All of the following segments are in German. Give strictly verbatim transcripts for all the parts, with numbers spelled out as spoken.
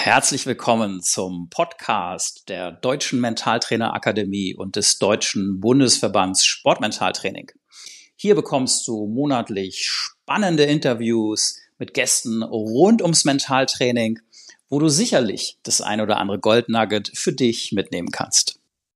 Herzlich willkommen zum Podcast der Deutschen Mentaltrainerakademie und des Deutschen Bundesverbands Sportmentaltraining. Hier bekommst du monatlich spannende Interviews mit Gästen rund ums Mentaltraining, wo du sicherlich das ein oder andere Goldnugget für dich mitnehmen kannst.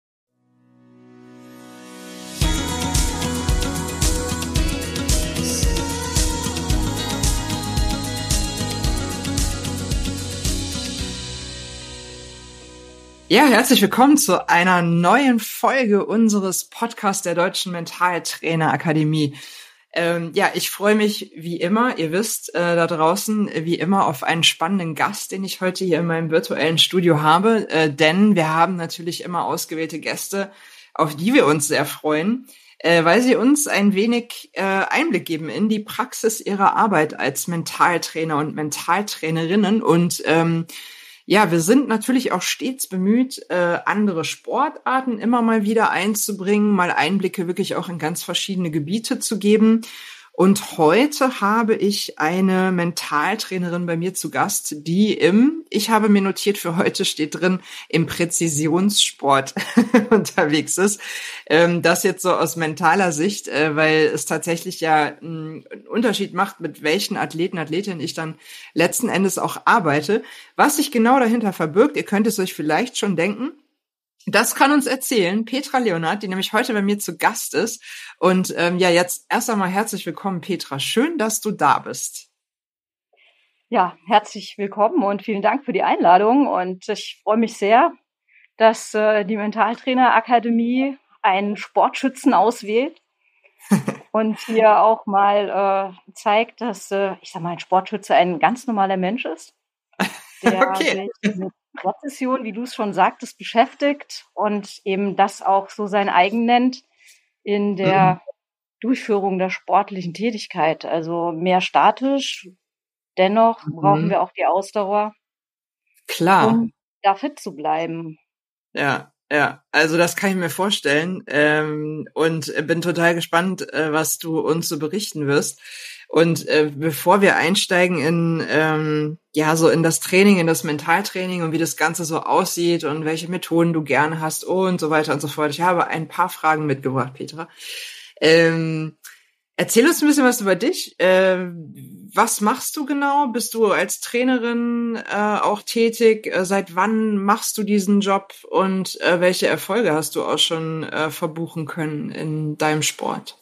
Ja, herzlich willkommen zu einer neuen Folge unseres Podcasts der Deutschen Mentaltrainerakademie. Ähm, ja, ich freue mich wie immer, ihr wisst, äh, da draußen wie immer auf einen spannenden Gast, den ich heute hier in meinem virtuellen Studio habe, äh, denn wir haben natürlich immer ausgewählte Gäste, auf die wir uns sehr freuen, äh, weil sie uns ein wenig äh, Einblick geben in die Praxis ihrer Arbeit als Mentaltrainer und Mentaltrainerinnen und ähm, ja, wir sind natürlich auch stets bemüht, äh, andere Sportarten immer mal wieder einzubringen, mal Einblicke wirklich auch in ganz verschiedene Gebiete zu geben. Und heute habe ich eine Mentaltrainerin bei mir zu Gast, die im, ich habe mir notiert, für heute steht drin, im Präzisionssport unterwegs ist. Ähm, das jetzt so aus mentaler Sicht, äh, weil es tatsächlich ja einen Unterschied macht, mit welchen Athleten, Athletinnen ich dann letzten Endes auch arbeite. Was sich genau dahinter verbirgt, ihr könnt es euch vielleicht schon denken. Das kann uns erzählen Petra Leonhardt, die nämlich heute bei mir zu Gast ist. Und ähm, ja, jetzt erst einmal herzlich willkommen, Petra. Schön, dass du da bist. Ja, herzlich willkommen und vielen Dank für die Einladung. Und ich freue mich sehr, dass äh, die Mentaltrainerakademie einen Sportschützen auswählt und hier auch mal äh, zeigt, dass, äh, ich sag mal, ein Sportschütze ein ganz normaler Mensch ist, der Okay. sich mit Präzision, wie du es schon sagtest, beschäftigt und eben das auch so sein eigen nennt in der Mhm. Durchführung der sportlichen Tätigkeit. Also mehr statisch, dennoch brauchen Mhm. wir auch die Ausdauer, Klar. um da fit zu bleiben. Ja, ja. Also das kann ich mir vorstellen. Ähm, und bin total gespannt, äh, was du uns so berichten wirst. Und äh, bevor wir einsteigen in ähm, ja so in das Training, in das Mentaltraining und wie das Ganze so aussieht und welche Methoden du gerne hast und so weiter und so fort. Ich habe ein paar Fragen mitgebracht, Petra. Ähm, erzähl uns ein bisschen was über dich. Ähm, was machst du genau? Bist du als Trainerin äh, auch tätig? Äh, seit wann machst du diesen Job und äh, welche Erfolge hast du auch schon äh, verbuchen können in deinem Sport?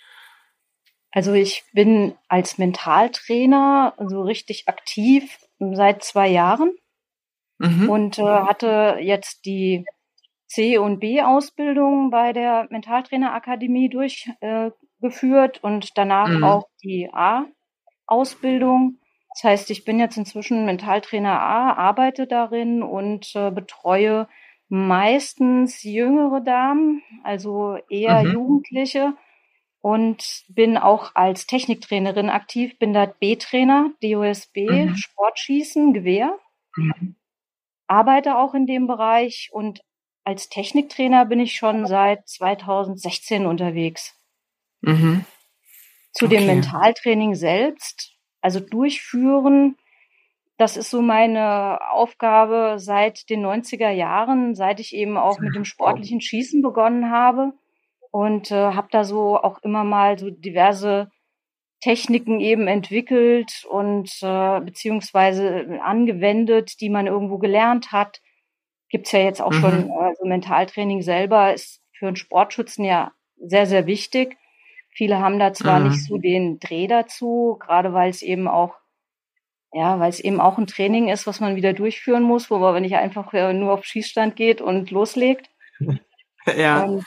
Also ich bin als Mentaltrainer so richtig aktiv seit zwei Jahren Mhm. und äh, hatte jetzt die C- und B-Ausbildung bei der Mentaltrainerakademie durchgeführt und danach Mhm. auch die A-Ausbildung. Das heißt, ich bin jetzt inzwischen Mentaltrainer A, arbeite darin und äh, betreue meistens jüngere Damen, also eher Mhm. Jugendliche. Und bin auch als Techniktrainerin aktiv, bin da B-Trainer, D O S B, Mhm. Sportschießen, Gewehr, Mhm. arbeite auch in dem Bereich und als Techniktrainer bin ich schon seit zweitausendsechzehn unterwegs. Mhm. Zu dem Okay. Mentaltraining selbst, also durchführen, das ist so meine Aufgabe seit den neunziger Jahren, seit ich eben auch mit dem sportlichen Schießen begonnen habe. Und äh, habe da so auch immer mal so diverse Techniken eben entwickelt und äh, beziehungsweise angewendet, die man irgendwo gelernt hat. Gibt's ja jetzt auch Mhm. schon, also Mentaltraining selber ist für einen Sportschützen ja sehr, sehr wichtig. Viele haben da zwar Mhm. nicht so den Dreh dazu, gerade weil es eben auch, ja, weil es eben auch ein Training ist, was man wieder durchführen muss, wo man nicht einfach äh, nur auf Schießstand geht und loslegt. Ja, Und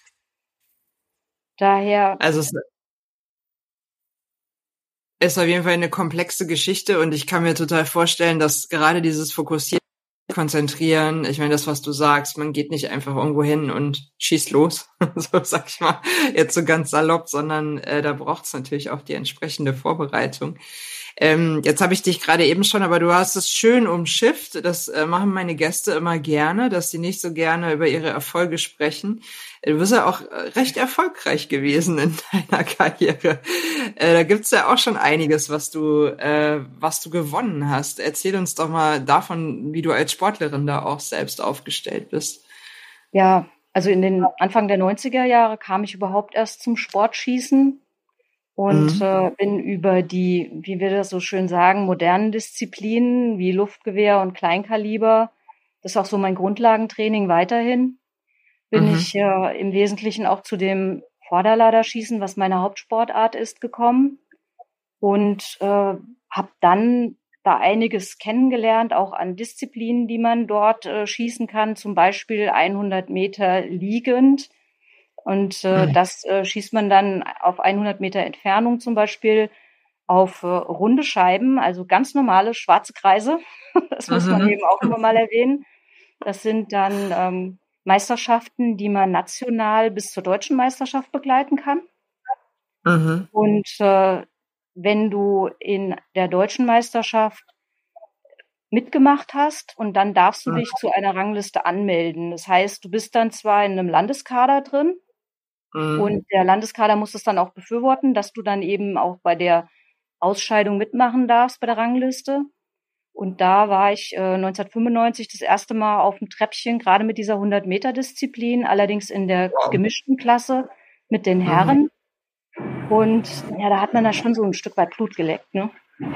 daher, also es ist auf jeden Fall eine komplexe Geschichte und ich kann mir total vorstellen, dass gerade dieses Fokussieren, Konzentrieren, ich meine, das, was du sagst, man geht nicht einfach irgendwo hin und schießt los, so sag ich mal, jetzt so ganz salopp, sondern äh, da braucht es natürlich auch die entsprechende Vorbereitung. Ähm, jetzt habe ich dich gerade eben schon, aber du hast es schön umschifft. Das äh, machen meine Gäste immer gerne, dass sie nicht so gerne über ihre Erfolge sprechen. Du bist ja auch recht erfolgreich gewesen in deiner Karriere. Äh, da gibt's ja auch schon einiges, was du, äh, was du gewonnen hast. Erzähl uns doch mal davon, wie du als Sportlerin da auch selbst aufgestellt bist. Ja, also in den Anfang der neunziger Jahre kam ich überhaupt erst zum Sportschießen und mhm. äh, bin über die, wie wir das so schön sagen, modernen Disziplinen wie Luftgewehr und Kleinkaliber, das ist auch so mein Grundlagentraining weiterhin, bin mhm. ich äh, im Wesentlichen auch zu dem Vorderladerschießen, was meine Hauptsportart ist, gekommen und äh, habe dann da einiges kennengelernt, auch an Disziplinen, die man dort äh, schießen kann, zum Beispiel hundert Meter liegend. Und äh, mhm. das äh, schießt man dann auf hundert Meter Entfernung zum Beispiel auf äh, runde Scheiben, also ganz normale schwarze Kreise. Das mhm. muss man eben auch immer mal erwähnen. Das sind dann ähm, Meisterschaften, die man national bis zur deutschen Meisterschaft begleiten kann. Mhm. Und äh, wenn du in der deutschen Meisterschaft mitgemacht hast und dann darfst du dich zu einer Rangliste anmelden. Das heißt, du bist dann zwar in einem Landeskader drin mhm. und der Landeskader muss es dann auch befürworten, dass du dann eben auch bei der Ausscheidung mitmachen darfst bei der Rangliste. Und da war ich äh, neunzehnhundertfünfundneunzig das erste Mal auf dem Treppchen, gerade mit dieser hundert Meter Disziplin, allerdings in der wow. gemischten Klasse mit den Herren. Mhm. Und ja, da hat man da schon so ein Stück weit Blut geleckt, ne?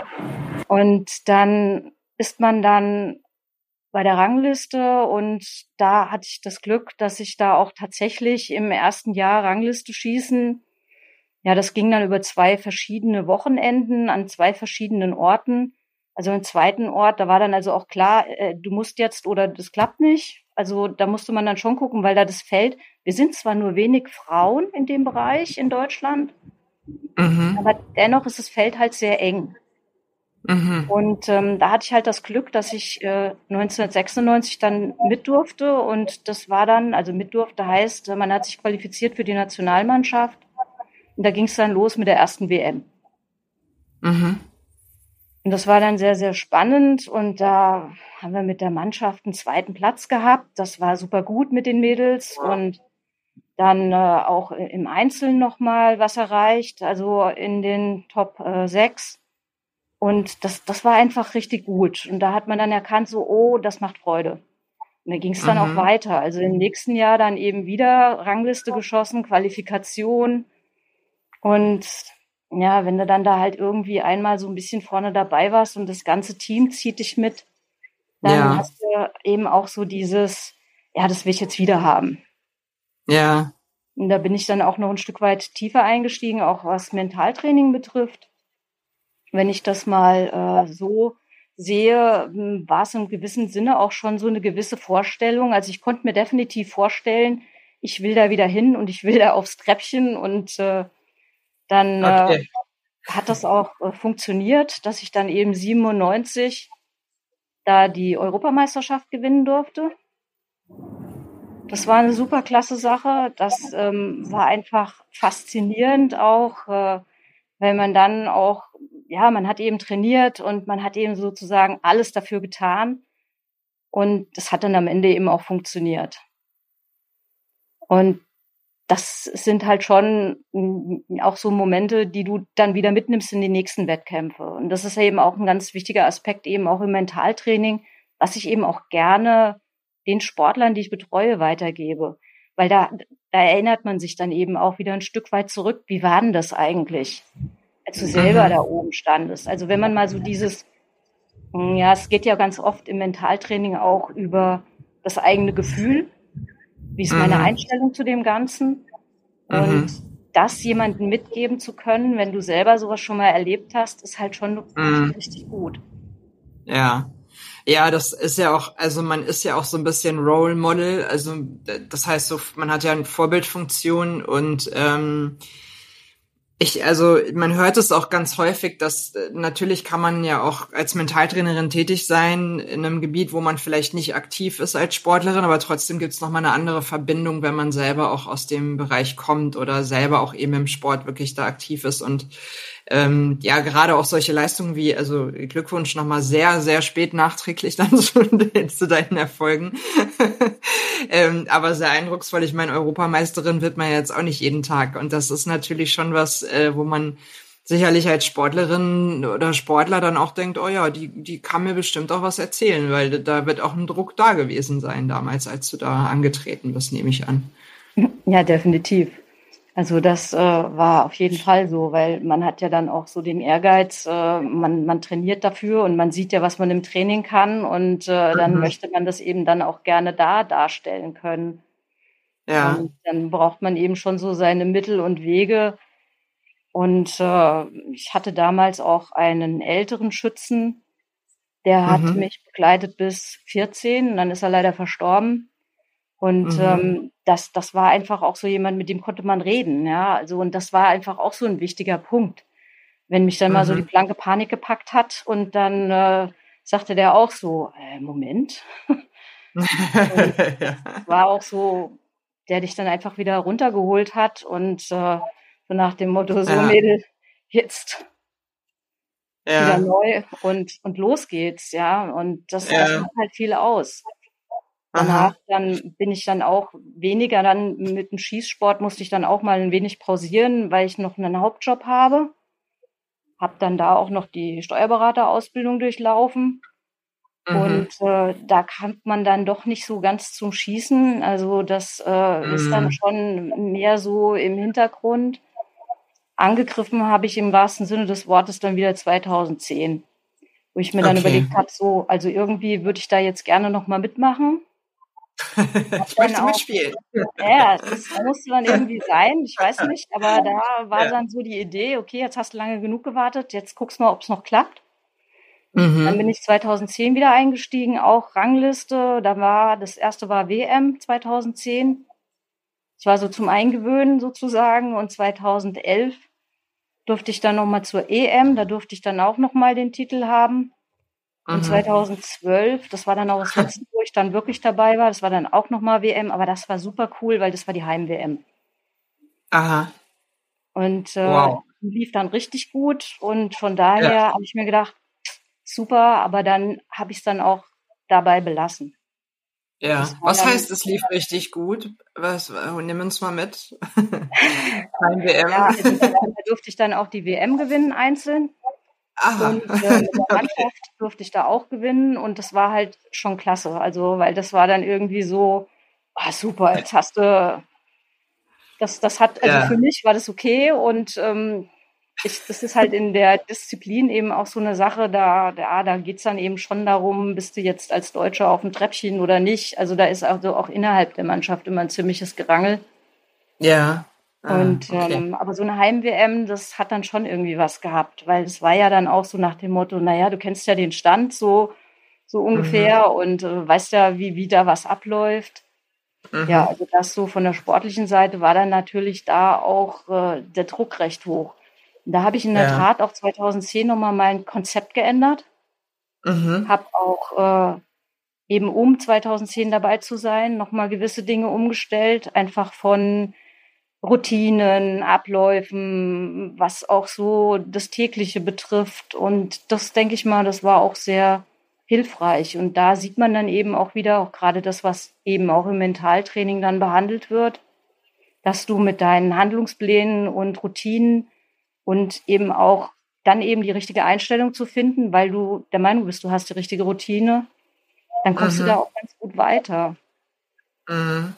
Und dann ist man dann bei der Rangliste und da hatte ich das Glück, dass ich da auch tatsächlich im ersten Jahr Rangliste schießen, ja, das ging dann über zwei verschiedene Wochenenden an zwei verschiedenen Orten. Also im zweiten Ort, da war dann also auch klar, äh, du musst jetzt oder das klappt nicht. Also da musste man dann schon gucken, weil da das Feld, wir sind zwar nur wenig Frauen in dem Bereich in Deutschland, mhm. aber dennoch ist das Feld halt sehr eng. Mhm. Und ähm, da hatte ich halt das Glück, dass ich äh, neunzehnhundertsechsundneunzig dann mit durfte und das war dann, also mit durfte heißt, man hat sich qualifiziert für die Nationalmannschaft und da ging es dann los mit der ersten W M. Mhm. Und das war dann sehr, sehr spannend und da haben wir mit der Mannschaft einen zweiten Platz gehabt. Das war super gut mit den Mädels und dann äh, auch im Einzelnen nochmal was erreicht, also in den Top äh, sechs. Und das, das war einfach richtig gut. Und da hat man dann erkannt, so, oh, das macht Freude. Und da ging es dann mhm. auch weiter. Also im nächsten Jahr dann eben wieder Rangliste geschossen, Qualifikation. Und ja, wenn du dann da halt irgendwie einmal so ein bisschen vorne dabei warst und das ganze Team zieht dich mit, dann ja. hast du eben auch so dieses, ja, das will ich jetzt wieder haben. Ja. Und da bin ich dann auch noch ein Stück weit tiefer eingestiegen, auch was Mentaltraining betrifft. Wenn ich das mal äh, so sehe, war es im gewissen Sinne auch schon so eine gewisse Vorstellung. Also ich konnte mir definitiv vorstellen, ich will da wieder hin und ich will da aufs Treppchen und äh, dann okay. äh, hat das auch äh, funktioniert, dass ich dann eben siebenundneunzig da die Europameisterschaft gewinnen durfte. Das war eine super klasse Sache. Das ähm, war einfach faszinierend auch, äh, weil man dann auch, ja, man hat eben trainiert und man hat eben sozusagen alles dafür getan. Und das hat dann am Ende eben auch funktioniert. Und das sind halt schon auch so Momente, die du dann wieder mitnimmst in die nächsten Wettkämpfe. Und das ist eben auch ein ganz wichtiger Aspekt eben auch im Mentaltraining, was ich eben auch gerne den Sportlern, die ich betreue, weitergebe. Weil da, da erinnert man sich dann eben auch wieder ein Stück weit zurück. Wie war denn das eigentlich, als du selber mhm. da oben standest? Also wenn man mal so dieses, ja, es geht ja ganz oft im Mentaltraining auch über das eigene Gefühl. Wie ist meine mhm. Einstellung zu dem Ganzen? Und mhm. das jemandem mitgeben zu können, wenn du selber sowas schon mal erlebt hast, ist halt schon mhm. richtig gut. Ja. Ja, das ist ja auch, also man ist ja auch so ein bisschen Role Model, also das heißt so, man hat ja eine Vorbildfunktion und ähm, Ich, also man hört es auch ganz häufig, dass äh, natürlich kann man ja auch als Mentaltrainerin tätig sein in einem Gebiet, wo man vielleicht nicht aktiv ist als Sportlerin, aber trotzdem gibt's noch mal eine andere Verbindung, wenn man selber auch aus dem Bereich kommt oder selber auch eben im Sport wirklich da aktiv ist. Und ähm, ja, gerade auch solche Leistungen wie, also Glückwunsch nochmal sehr, sehr spät nachträglich dann schon zu deinen Erfolgen. ähm, aber sehr eindrucksvoll. Ich meine, Europameisterin wird man jetzt auch nicht jeden Tag. Und das ist natürlich schon was, äh, wo man sicherlich als Sportlerin oder Sportler dann auch denkt, oh ja, die, die kann mir bestimmt auch was erzählen, weil da wird auch ein Druck da gewesen sein damals, als du da angetreten bist, nehme ich an. Ja, definitiv. Also das äh, war auf jeden Fall so, weil man hat ja dann auch so den Ehrgeiz, äh, man, man trainiert dafür und man sieht ja, was man im Training kann und äh, dann Mhm. möchte möchte man das eben dann auch gerne da darstellen können. Ja. Und dann braucht man eben schon so seine Mittel und Wege. Und äh, ich hatte damals auch einen älteren Schützen, der hat mhm. mich begleitet bis vierzehn und dann ist er leider verstorben. Und mhm. ähm, das, das war einfach auch so jemand, mit dem konnte man reden, ja. Also und das war einfach auch so ein wichtiger Punkt. Wenn mich dann mhm. mal so die blanke Panik gepackt hat und dann äh, sagte der auch so, äh, Moment. Das war auch so, der dich dann einfach wieder runtergeholt hat und äh, so nach dem Motto, so ja. Mädel, jetzt ja. wieder neu und und los geht's, ja. Und das, ja. das macht halt viel aus. Danach dann bin ich dann auch weniger dann mit dem Schießsport musste ich dann auch mal ein wenig pausieren, weil ich noch einen Hauptjob habe. Hab dann da auch noch die Steuerberaterausbildung durchlaufen. Mhm. Und äh, da kam man dann doch nicht so ganz zum Schießen. Also das äh, mhm. ist dann schon mehr so im Hintergrund. Angegriffen habe ich im wahrsten Sinne des Wortes dann wieder zweitausendzehn, wo ich mir dann okay. überlegt habe, so, also irgendwie würde ich da jetzt gerne noch mal mitmachen. Ich möchte auch mitspielen. Ja, das musste dann irgendwie sein, ich weiß nicht, aber da war ja. dann so die Idee, okay, jetzt hast du lange genug gewartet, jetzt guckst mal, ob es noch klappt. Mhm. Dann bin ich zweitausendzehn wieder eingestiegen, auch Rangliste, da war, das erste war W M zweitausendzehn. Ich war so zum Eingewöhnen sozusagen und zweitausendelf durfte ich dann nochmal zur E M, da durfte ich dann auch nochmal den Titel haben. Und mhm. zweitausendzwölf, das war dann auch das letzte, wo ich dann wirklich dabei war, das war dann auch nochmal W M, aber das war super cool, weil das war die Heim-W M. Aha. Und äh, wow. lief dann richtig gut und von daher ja. habe ich mir gedacht, super, aber dann habe ich es dann auch dabei belassen. Ja, was heißt, es lief richtig gut? Was, nimm uns mal mit. Heim-W M. Ja, also da durfte ich dann auch die W M gewinnen, einzeln. Aha. Und äh, mit der Mannschaft okay. durfte ich da auch gewinnen und das war halt schon klasse. Also, weil das war dann irgendwie so, oh, super, jetzt hast du, das, das hat, also ja. für mich war das okay und ähm, ich, das ist halt in der Disziplin eben auch so eine Sache, da, da, da geht's dann eben schon darum, bist du jetzt als Deutscher auf dem Treppchen oder nicht. Also da ist also auch innerhalb der Mannschaft immer ein ziemliches Gerangel. Ja. Und ah, okay. ähm, aber so eine Heim-W M, das hat dann schon irgendwie was gehabt, weil es war ja dann auch so nach dem Motto, naja, du kennst ja den Stand so so ungefähr mhm. und äh, weißt ja, wie wie da was abläuft. Mhm. Ja, also das so von der sportlichen Seite war dann natürlich da auch äh, der Druck recht hoch. Und da habe ich in der ja. Tat auch zweitausendzehn nochmal mein Konzept geändert, mhm. habe auch äh, eben um zweitausendzehn dabei zu sein, nochmal gewisse Dinge umgestellt, einfach von Routinen, Abläufen, was auch so das Tägliche betrifft. Und das, denke ich mal, das war auch sehr hilfreich. Und da sieht man dann eben auch wieder, auch gerade das, was eben auch im Mentaltraining dann behandelt wird, dass du mit deinen Handlungsplänen und Routinen und eben auch dann eben die richtige Einstellung zu finden, weil du der Meinung bist, du hast die richtige Routine, dann kommst mhm. du da auch ganz gut weiter. Mhm.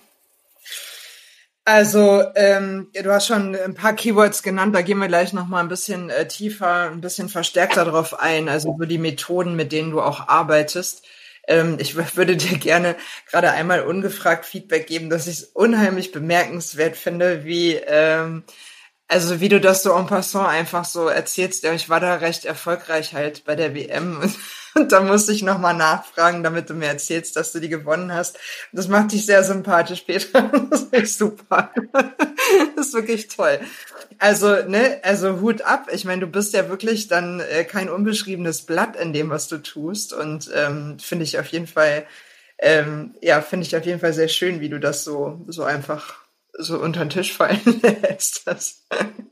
Also, ähm, du hast schon ein paar Keywords genannt, da gehen wir gleich nochmal ein bisschen äh, tiefer, ein bisschen verstärkter drauf ein, also so die Methoden, mit denen du auch arbeitest. Ähm, ich w- würde dir gerne gerade einmal ungefragt Feedback geben, dass ich es unheimlich bemerkenswert finde, wie, ähm, also wie du das so en passant einfach so erzählst. Ja, ich war da recht erfolgreich halt bei der W M. Und da musste ich nochmal nachfragen, damit du mir erzählst, dass du die gewonnen hast. Das macht dich sehr sympathisch, Petra. Das ist echt super. Das ist wirklich toll. Also, ne, also Hut ab. Ich meine, du bist ja wirklich dann äh, kein unbeschriebenes Blatt in dem, was du tust. Und ähm, finde ich auf jeden Fall, ähm, ja, finde ich auf jeden Fall sehr schön, wie du das so, so einfach so unter den Tisch fallen lässt. Das.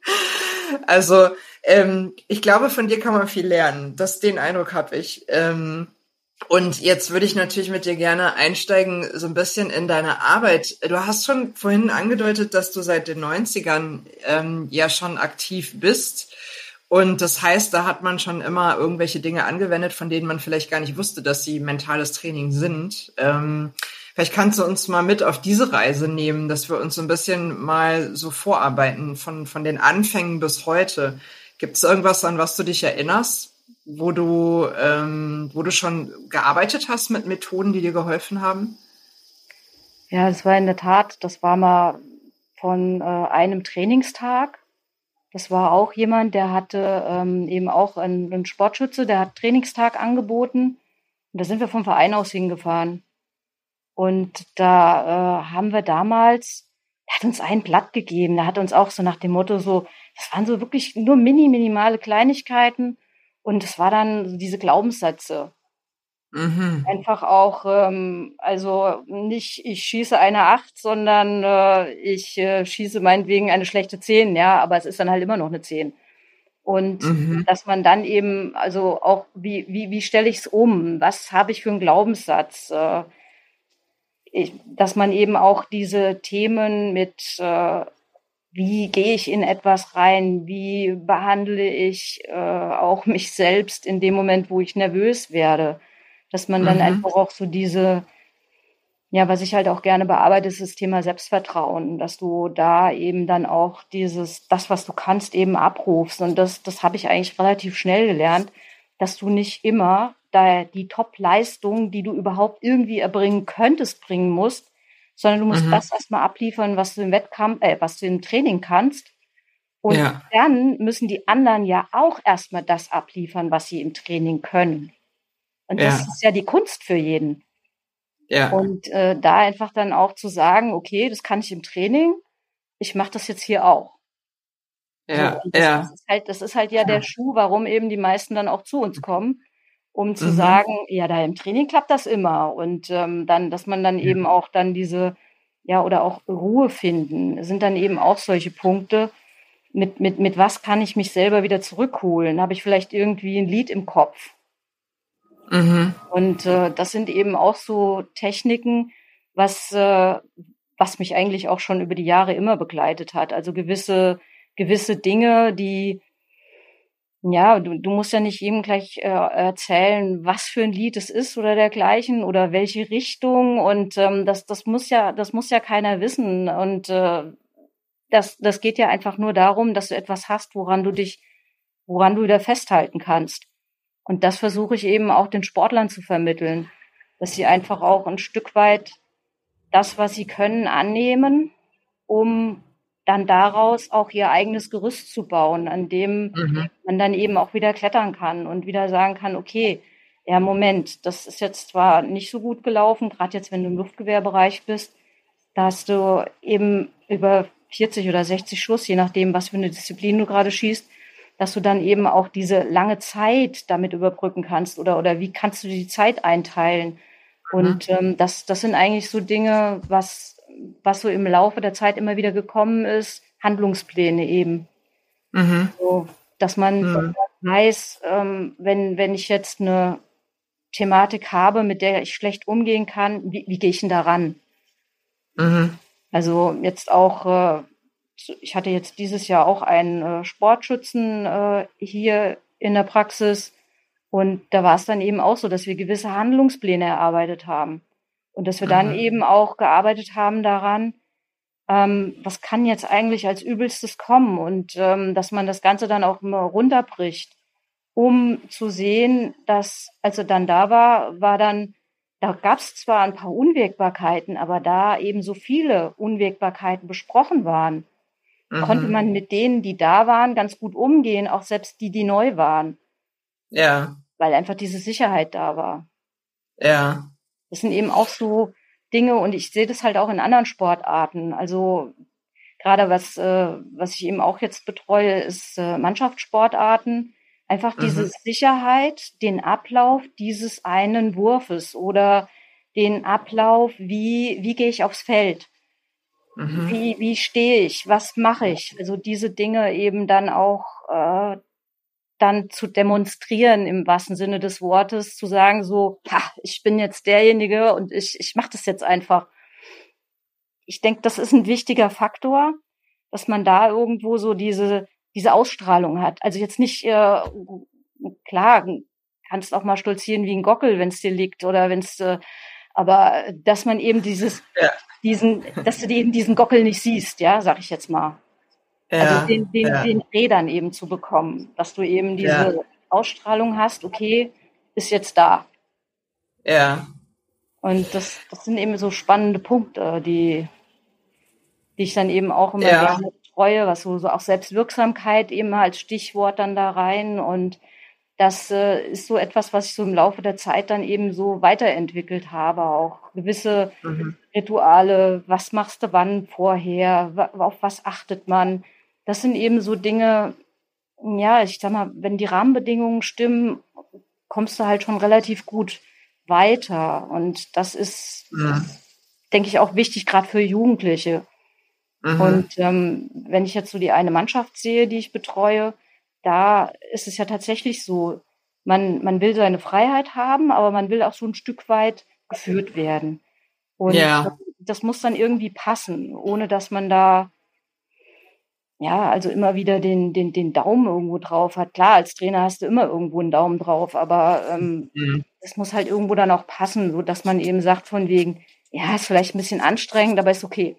Also, ähm, ich glaube, von dir kann man viel lernen. Das, den Eindruck habe ich. Ähm, und jetzt würde ich natürlich mit dir gerne einsteigen, so ein bisschen in deine Arbeit. Du hast schon vorhin angedeutet, dass du seit den neunzigern ähm, ja schon aktiv bist. Und das heißt, da hat man schon immer irgendwelche Dinge angewendet, von denen man vielleicht gar nicht wusste, dass sie mentales Training sind. Ähm, vielleicht kannst du uns mal mit auf diese Reise nehmen, dass wir uns so ein bisschen mal so vorarbeiten, von, von den Anfängen bis heute. Gibt es irgendwas, an was du dich erinnerst, wo du, ähm, wo du schon gearbeitet hast mit Methoden, die dir geholfen haben? Ja, das war in der Tat, das war mal von äh, einem Trainingstag. Das war auch jemand, der hatte ähm, eben auch einen, einen Sportschütze, der hat Trainingstag angeboten. Und da sind wir vom Verein aus hingefahren. Und da äh, haben wir damals, er hat uns ein Blatt gegeben, der hat uns auch so nach dem Motto so, das waren so wirklich nur mini, minimale Kleinigkeiten. Und es war dann so diese Glaubenssätze. Mhm. Einfach auch, ähm, also nicht, ich schieße eine Acht, sondern äh, ich äh, schieße meinetwegen eine schlechte Zehn, ja, aber es ist dann halt immer noch eine Zehn. Und Mhm. dass man dann eben, also auch, wie, wie, wie stelle ich es um? Was habe ich für einen Glaubenssatz? Äh, ich, dass man eben auch diese Themen mit, äh, wie gehe ich in etwas rein? Wie behandle ich äh, auch mich selbst in dem Moment, wo ich nervös werde? Dass man dann Mhm. einfach auch so diese, ja, was ich halt auch gerne bearbeite, ist das Thema Selbstvertrauen, dass du da eben dann auch dieses, das, was du kannst, eben abrufst. Und das, das habe ich eigentlich relativ schnell gelernt, dass du nicht immer da die Top-Leistung, die du überhaupt irgendwie erbringen könntest, bringen musst, sondern du musst Mhm. das erstmal abliefern, was du im Wettkampf, äh, was du im Training kannst. Und Ja. dann müssen die anderen ja auch erstmal das abliefern, was sie im Training können. Und das Ja. ist ja die Kunst für jeden. Ja. Und äh, da einfach dann auch zu sagen, okay, das kann ich im Training, ich mache das jetzt hier auch. So, Ja. und das, Ja. das ist halt, das ist halt ja der Schuh, warum eben die meisten dann auch zu uns kommen, um zu Mhm. sagen, ja, da im Training klappt das immer. Und ähm, dann, dass man dann eben auch dann diese, ja, oder auch Ruhe finden, sind dann eben auch solche Punkte, mit, mit, mit was kann ich mich selber wieder zurückholen? Habe ich vielleicht irgendwie ein Lied im Kopf? Mhm. Und äh, das sind eben auch so Techniken, was, äh, was mich eigentlich auch schon über die Jahre immer begleitet hat. Also gewisse, gewisse Dinge, die, ja, du, du musst ja nicht jedem gleich äh, erzählen, was für ein Lied es ist oder dergleichen oder welche Richtung. Und ähm, das, das muss ja, das muss ja keiner wissen. Und äh, das, das geht ja einfach nur darum, dass du etwas hast, woran du dich, woran du wieder festhalten kannst. Und das versuche ich eben auch den Sportlern zu vermitteln, dass sie einfach auch ein Stück weit das, was sie können, annehmen, um dann daraus auch ihr eigenes Gerüst zu bauen, an dem Mhm. man dann eben auch wieder klettern kann und wieder sagen kann, okay, ja, Moment, das ist jetzt zwar nicht so gut gelaufen, gerade jetzt, wenn du im Luftgewehrbereich bist, da hast du eben über vierzig oder sechzig Schuss, je nachdem, was für eine Disziplin du gerade schießt, dass du dann eben auch diese lange Zeit damit überbrücken kannst oder, oder wie kannst du die Zeit einteilen? Und ähm, das, das sind eigentlich so Dinge, was, was so im Laufe der Zeit immer wieder gekommen ist, Handlungspläne eben. Mhm. So, dass man Mhm. weiß, ähm, wenn, wenn ich jetzt eine Thematik habe, mit der ich schlecht umgehen kann, wie, wie gehe ich denn da ran? Mhm. Also jetzt auch, äh, ich hatte jetzt dieses Jahr auch einen äh, Sportschützen äh, hier in der Praxis und da war es dann eben auch so, dass wir gewisse Handlungspläne erarbeitet haben und dass wir dann Mhm. eben auch gearbeitet haben daran, ähm, was kann jetzt eigentlich als Übelstes kommen und ähm, dass man das Ganze dann auch immer runterbricht, um zu sehen, dass, als er dann da war, war dann, da gab es zwar ein paar Unwägbarkeiten, aber da eben so viele Unwägbarkeiten besprochen waren, konnte Mhm. man mit denen, die da waren, ganz gut umgehen, auch selbst die, die neu waren. Ja. weil einfach diese Sicherheit da war. Ja. Das sind eben auch so Dinge, und ich sehe das halt auch in anderen Sportarten. Also gerade was, äh, was ich eben auch jetzt betreue, ist äh, Mannschaftssportarten. Einfach diese Mhm. Sicherheit, den Ablauf dieses einen Wurfes oder den Ablauf, wie, wie gehe ich aufs Feld? Mhm. Wie, wie stehe ich? Was mache ich? Also diese Dinge eben dann auch äh, dann zu demonstrieren im wahrsten Sinne des Wortes, zu sagen so, ha, ich bin jetzt derjenige und ich, ich mache das jetzt einfach. Ich denke, das ist ein wichtiger Faktor, dass man da irgendwo so diese, diese Ausstrahlung hat. Also jetzt nicht, äh, klar, kannst auch mal stolzieren wie ein Gockel, wenn es dir liegt oder wenn es, äh, aber dass man eben dieses, Ja. diesen, dass du eben diesen Gockel nicht siehst, ja, sag ich jetzt mal. Also Ja. den, den, Ja. den Rädern eben zu bekommen, dass du eben diese Ja. Ausstrahlung hast, okay, ist jetzt da. Ja. Und das, das sind eben so spannende Punkte, die, die ich dann eben auch immer Ja. gerne betreue, was so, so auch Selbstwirksamkeit eben als Stichwort dann da rein. Und das äh, ist so etwas, was ich so im Laufe der Zeit dann eben so weiterentwickelt habe, auch gewisse Mhm. Rituale, was machst du wann vorher, wa- auf was achtet man. Das sind eben so Dinge, ja, ich sag mal, wenn die Rahmenbedingungen stimmen, kommst du halt schon relativ gut weiter. Und das ist, Mhm. denke ich, auch wichtig, gerade für Jugendliche. Mhm. Und ähm, wenn ich jetzt so die eine Mannschaft sehe, die ich betreue, da ist es ja tatsächlich so, man, man will seine Freiheit haben, aber man will auch so ein Stück weit geführt werden. Und Ja. das muss dann irgendwie passen, ohne dass man da, ja, also immer wieder den, den, den Daumen irgendwo drauf hat. Klar, als Trainer hast du immer irgendwo einen Daumen drauf, aber ähm, Mhm. es muss halt irgendwo dann auch passen, so dass man eben sagt von wegen, ja, ist vielleicht ein bisschen anstrengend, aber ist okay.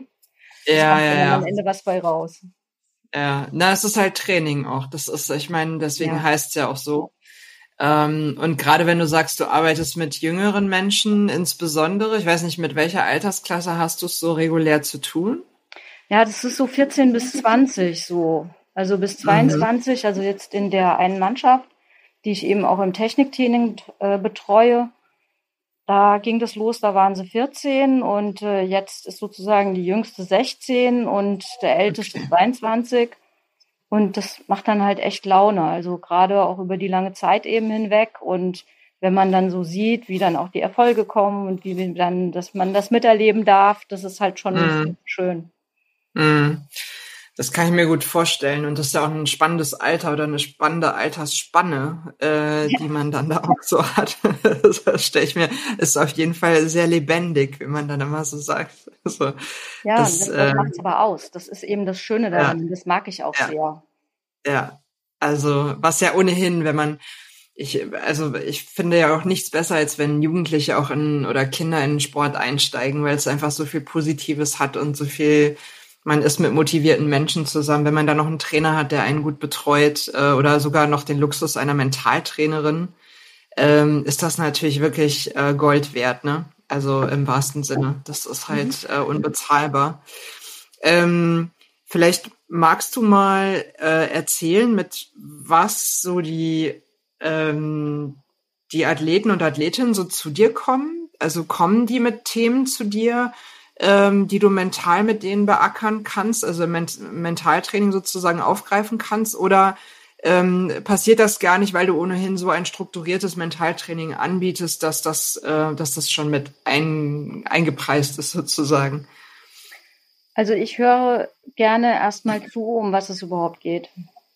Es Ja, kommt ja, dann am ja. Ende was bei raus. Ja. Na, es ist halt Training auch. Das ist, ich meine, deswegen Ja. heißt es ja auch so. Ähm, und gerade wenn du sagst, du arbeitest mit jüngeren Menschen insbesondere, ich weiß nicht, mit welcher Altersklasse hast du es so regulär zu tun? Ja, das ist so vierzehn bis zwanzig so. Also bis zweiundzwanzig, also jetzt in der einen Mannschaft, die ich eben auch im Techniktraining äh, betreue. Da ging das los, da waren sie vierzehn und äh, jetzt ist sozusagen die jüngste sechzehn und der älteste Okay. zweiundzwanzig. Und das macht dann halt echt Laune, also gerade auch über die lange Zeit eben hinweg. Und wenn man dann so sieht, wie dann auch die Erfolge kommen und wie dann, dass man das miterleben darf, das ist halt schon Mhm. schön. Mhm. Das kann ich mir gut vorstellen. Und das ist ja auch ein spannendes Alter oder eine spannende Altersspanne, äh, Ja, die man dann da auch so hat. Das stelle ich mir, ist auf jeden Fall sehr lebendig, wie man dann immer so sagt. Also, ja, das, das, das äh, macht's aber aus. Das ist eben das Schöne ja, daran. Das mag ich auch ja, sehr. ja. Also, was ja ohnehin, wenn man, ich, also, ich finde ja auch nichts besser, als wenn Jugendliche auch in, oder Kinder in den Sport einsteigen, weil es einfach so viel Positives hat und so viel, man ist mit motivierten Menschen zusammen. Wenn man da noch einen Trainer hat, der einen gut betreut, äh, oder sogar noch den Luxus einer Mentaltrainerin, ähm, ist das natürlich wirklich äh, Gold wert, ne? Also im wahrsten Sinne. Das ist Mhm. halt äh, unbezahlbar. Ähm, vielleicht magst du mal äh, erzählen, mit was so die ähm, die Athleten und Athletinnen so zu dir kommen? Also kommen die mit Themen zu dir, ähm, die du mental mit denen beackern kannst, also Ment- Mentaltraining sozusagen aufgreifen kannst? Oder ähm, passiert das gar nicht, weil du ohnehin so ein strukturiertes Mentaltraining anbietest, dass das, äh, dass das schon mit ein, eingepreist ist sozusagen? Also ich höre gerne erstmal zu, um was es überhaupt geht.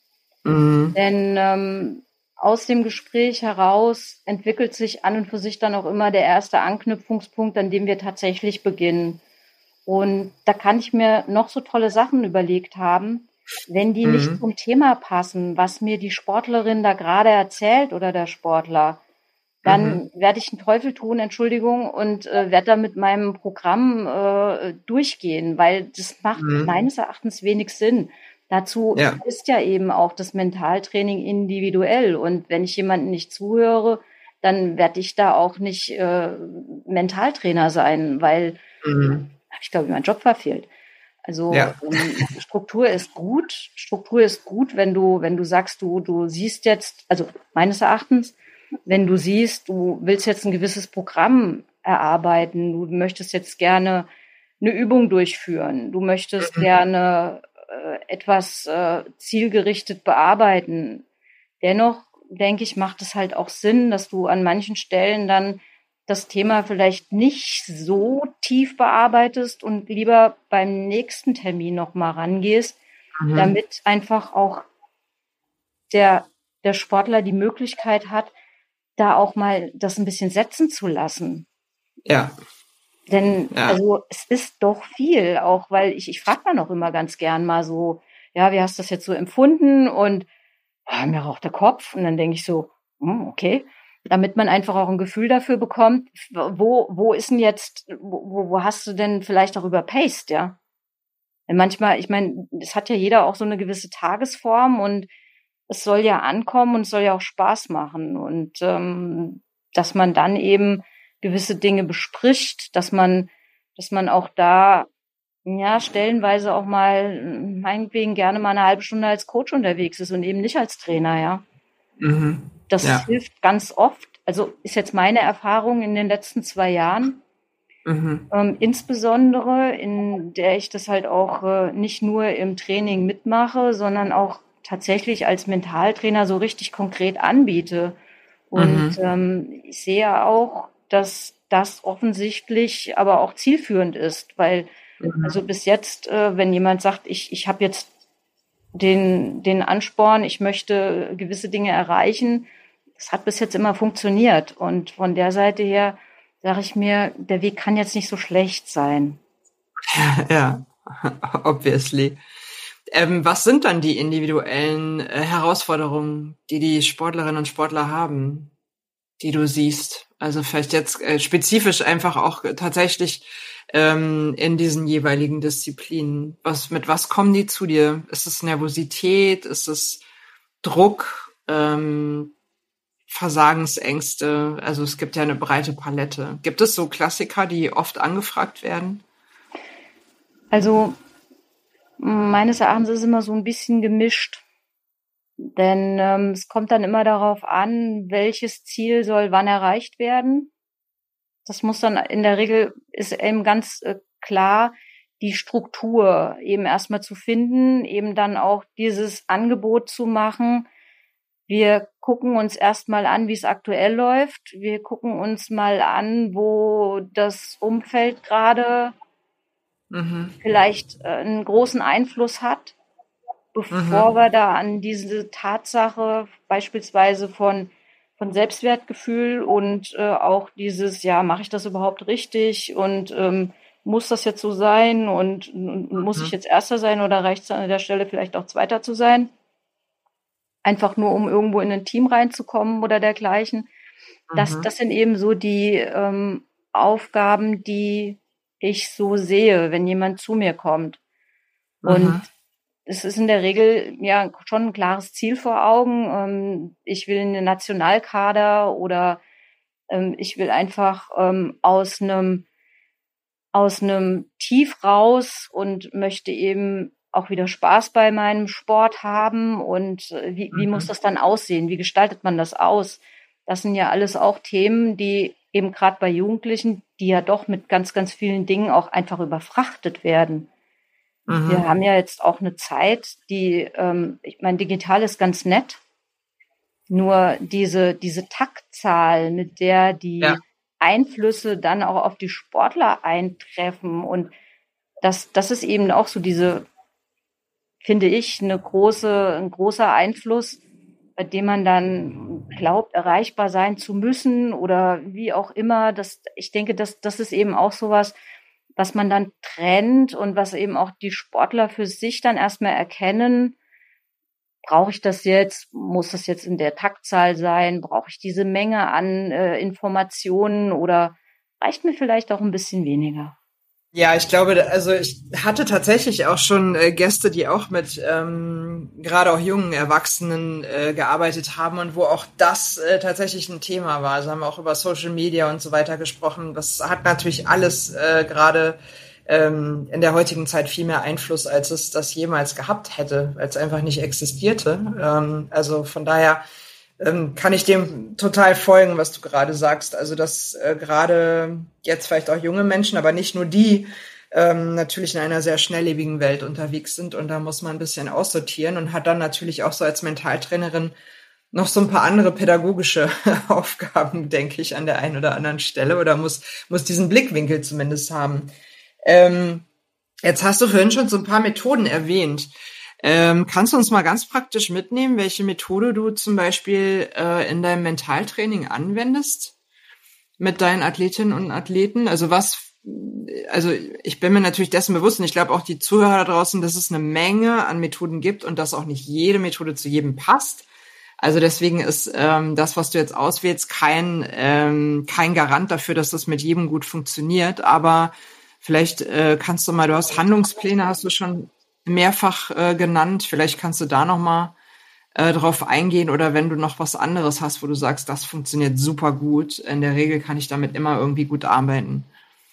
Mhm. Denn ähm, aus dem Gespräch heraus entwickelt sich an und für sich dann auch immer der erste Anknüpfungspunkt, an dem wir tatsächlich beginnen. Und da kann ich mir noch so tolle Sachen überlegt haben, wenn die nicht Mhm. zum Thema passen, was mir die Sportlerin da gerade erzählt oder der Sportler, Mhm. dann werde ich einen Teufel tun, Entschuldigung, und äh, werde da mit meinem Programm äh, durchgehen, weil das macht Mhm. meines Erachtens wenig Sinn. Dazu Ja. ist ja eben auch das Mentaltraining individuell. Und wenn ich jemandem nicht zuhöre, dann werde ich da auch nicht äh, Mentaltrainer sein, weil Mhm. habe ich, glaube ich, meinen Job verfehlt. Also Ja. ähm, Struktur ist gut. Struktur ist gut, wenn du, wenn du sagst, du, du siehst jetzt, also meines Erachtens, wenn du siehst, du willst jetzt ein gewisses Programm erarbeiten, du möchtest jetzt gerne eine Übung durchführen, du möchtest mhm. gerne äh, etwas äh, zielgerichtet bearbeiten. Dennoch, denke ich, macht es halt auch Sinn, dass du an manchen Stellen dann das Thema vielleicht nicht so tief bearbeitest und lieber beim nächsten Termin noch mal rangehst, mhm. damit einfach auch der, der Sportler die Möglichkeit hat, da auch mal das ein bisschen setzen zu lassen. Ja. Denn ja. also es ist doch viel, auch weil ich, ich frage dann auch immer ganz gern mal so, ja, wie hast du das jetzt so empfunden? Und oh, mir raucht der Kopf. Und dann denke ich so, hm, okay, damit man einfach auch ein Gefühl dafür bekommt, wo, wo ist denn jetzt, wo, wo hast du denn vielleicht auch überpaced, ja? Denn manchmal, ich meine, es hat ja jeder auch so eine gewisse Tagesform und es soll ja ankommen und es soll ja auch Spaß machen. Und ähm, dass man dann eben gewisse Dinge bespricht, dass man, dass man auch da ja stellenweise auch mal meinetwegen gerne mal eine halbe Stunde als Coach unterwegs ist und eben nicht als Trainer, ja. Mhm. Das ja. hilft ganz oft. Also ist jetzt meine Erfahrung in den letzten zwei Jahren, mhm. ähm, insbesondere in der ich das halt auch äh, nicht nur im Training mitmache, sondern auch tatsächlich als Mentaltrainer so richtig konkret anbiete. Und mhm. ähm, ich sehe auch, dass das offensichtlich aber auch zielführend ist, weil mhm. also bis jetzt, äh, wenn jemand sagt, ich ich habe jetzt den den Ansporn, ich möchte gewisse Dinge erreichen, das hat bis jetzt immer funktioniert. Und von der Seite her sage ich mir, der Weg kann jetzt nicht so schlecht sein. Ja, obviously. Ähm, was sind dann die individuellen äh, Herausforderungen, die die Sportlerinnen und Sportler haben, die du siehst? Also vielleicht jetzt äh, spezifisch einfach auch tatsächlich ähm, in diesen jeweiligen Disziplinen. Was, mit was kommen die zu dir? Ist es Nervosität? Ist es Druck? Ähm, Versagensängste? Also es gibt ja eine breite Palette. Gibt es so Klassiker, die oft angefragt werden? Also meines Erachtens ist es immer so ein bisschen gemischt. Denn ähm, es kommt dann immer darauf an, welches Ziel soll wann erreicht werden. Das muss dann in der Regel, ist eben ganz äh, klar, die Struktur eben erstmal zu finden, eben dann auch dieses Angebot zu machen. Wir gucken uns erstmal an, wie es aktuell läuft. Wir gucken uns mal an, wo das Umfeld gerade mhm. vielleicht äh, einen großen Einfluss hat, bevor mhm. wir da an diese Tatsache beispielsweise von von Selbstwertgefühl und äh, auch dieses, ja, mache ich das überhaupt richtig und ähm, muss das jetzt so sein und, und mhm. muss ich jetzt Erster sein oder reicht es an der Stelle vielleicht auch Zweiter zu sein? Einfach nur, um irgendwo in ein Team reinzukommen oder dergleichen. Mhm. Das, das sind eben so die ähm, Aufgaben, die ich so sehe, wenn jemand zu mir kommt. Und mhm. es ist in der Regel ja schon ein klares Ziel vor Augen. Ich will einen Nationalkader oder ich will einfach aus einem aus einem Tief raus und möchte eben auch wieder Spaß bei meinem Sport haben. Und wie, wie mhm. muss das dann aussehen? Wie gestaltet man das aus? Das sind ja alles auch Themen, die eben gerade bei Jugendlichen, die ja doch mit ganz, ganz vielen Dingen auch einfach überfrachtet werden. Mhm. Wir haben ja jetzt auch eine Zeit, die, ähm, ich meine, digital ist ganz nett, nur diese diese Taktzahl, mit der die ja. Einflüsse dann auch auf die Sportler eintreffen und das das ist eben auch so diese, finde ich, eine große ein großer Einfluss, bei dem man dann glaubt, erreichbar sein zu müssen oder wie auch immer. Das, ich denke, das das ist eben auch sowas, was man dann trennt und was eben auch die Sportler für sich dann erstmal erkennen. Brauche ich das jetzt? Muss das jetzt in der Taktzahl sein? Brauche ich diese Menge an äh, Informationen oder reicht mir vielleicht auch ein bisschen weniger? Ja, ich glaube, also ich hatte tatsächlich auch schon äh, Gäste, die auch mit ähm, gerade auch jungen Erwachsenen äh, gearbeitet haben und wo auch das äh, tatsächlich ein Thema war. Also haben wir auch über Social Media und so weiter gesprochen. Das hat natürlich alles äh, gerade ähm, in der heutigen Zeit viel mehr Einfluss, als es das jemals gehabt hätte, weil es einfach nicht existierte. Ähm, also von daher ähm, kann ich dem total folgen, was du gerade sagst. Also dass äh, gerade jetzt vielleicht auch junge Menschen, aber nicht nur die, ähm, natürlich in einer sehr schnelllebigen Welt unterwegs sind und da muss man ein bisschen aussortieren und hat dann natürlich auch so als Mentaltrainerin noch so ein paar andere pädagogische Aufgaben, denke ich, an der einen oder anderen Stelle oder muss muss diesen Blickwinkel zumindest haben. Ähm, jetzt hast du vorhin schon so ein paar Methoden erwähnt. Ähm, kannst du uns mal ganz praktisch mitnehmen, welche Methode du zum Beispiel äh, in deinem Mentaltraining anwendest mit deinen Athletinnen und Athleten? Also was, also ich bin mir natürlich dessen bewusst und ich glaube auch die Zuhörer da draußen, dass es eine Menge an Methoden gibt und dass auch nicht jede Methode zu jedem passt. Also deswegen ist ähm, das, was du jetzt auswählst, kein ähm, kein Garant dafür, dass das mit jedem gut funktioniert. Aber vielleicht äh, kannst du mal, du hast Handlungspläne, hast du schon mehrfach äh, genannt. Vielleicht kannst du da noch mal äh, drauf eingehen oder wenn du noch was anderes hast, wo du sagst, das funktioniert super gut. In der Regel kann ich damit immer irgendwie gut arbeiten.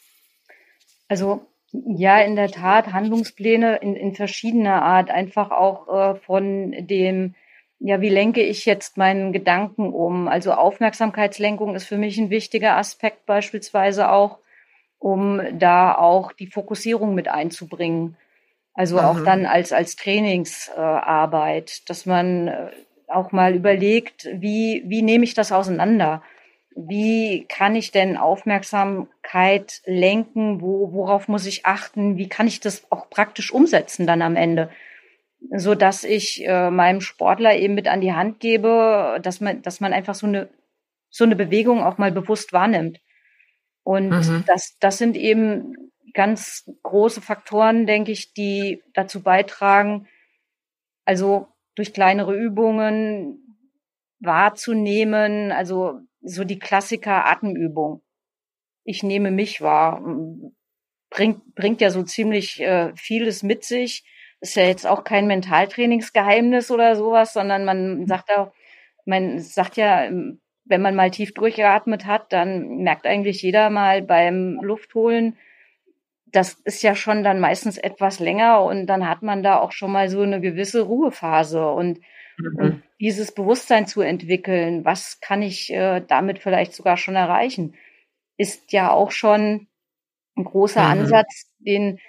Also ja, in der Tat Handlungspläne in, in verschiedener Art, einfach auch äh, von dem, ja, wie lenke ich jetzt meinen Gedanken um? Also Aufmerksamkeitslenkung ist für mich ein wichtiger Aspekt beispielsweise auch, um da auch die Fokussierung mit einzubringen. Also auch Mhm. dann als, als Trainingsarbeit, äh, dass man äh, auch mal überlegt, wie, wie nehme ich das auseinander? Wie kann ich denn Aufmerksamkeit lenken? Wo, worauf muss ich achten? Wie kann ich das auch praktisch umsetzen dann am Ende? So dass ich äh, meinem Sportler eben mit an die Hand gebe, dass man, dass man einfach so eine, so eine Bewegung auch mal bewusst wahrnimmt. Und Mhm. das, das sind eben ganz große Faktoren, denke ich, die dazu beitragen, also durch kleinere Übungen wahrzunehmen, also so die Klassiker Atemübung. Ich nehme mich wahr, bringt, bringt ja so ziemlich äh, vieles mit sich. Ist ja jetzt auch kein Mentaltrainingsgeheimnis oder sowas, sondern man sagt auch, man sagt ja, wenn man mal tief durchgeatmet hat, dann merkt eigentlich jeder mal beim Luftholen, das ist ja schon dann meistens etwas länger und dann hat man da auch schon mal so eine gewisse Ruhephase und, Mhm. und dieses Bewusstsein zu entwickeln, was kann ich äh, damit vielleicht sogar schon erreichen, ist ja auch schon ein großer Mhm. Ansatz, den,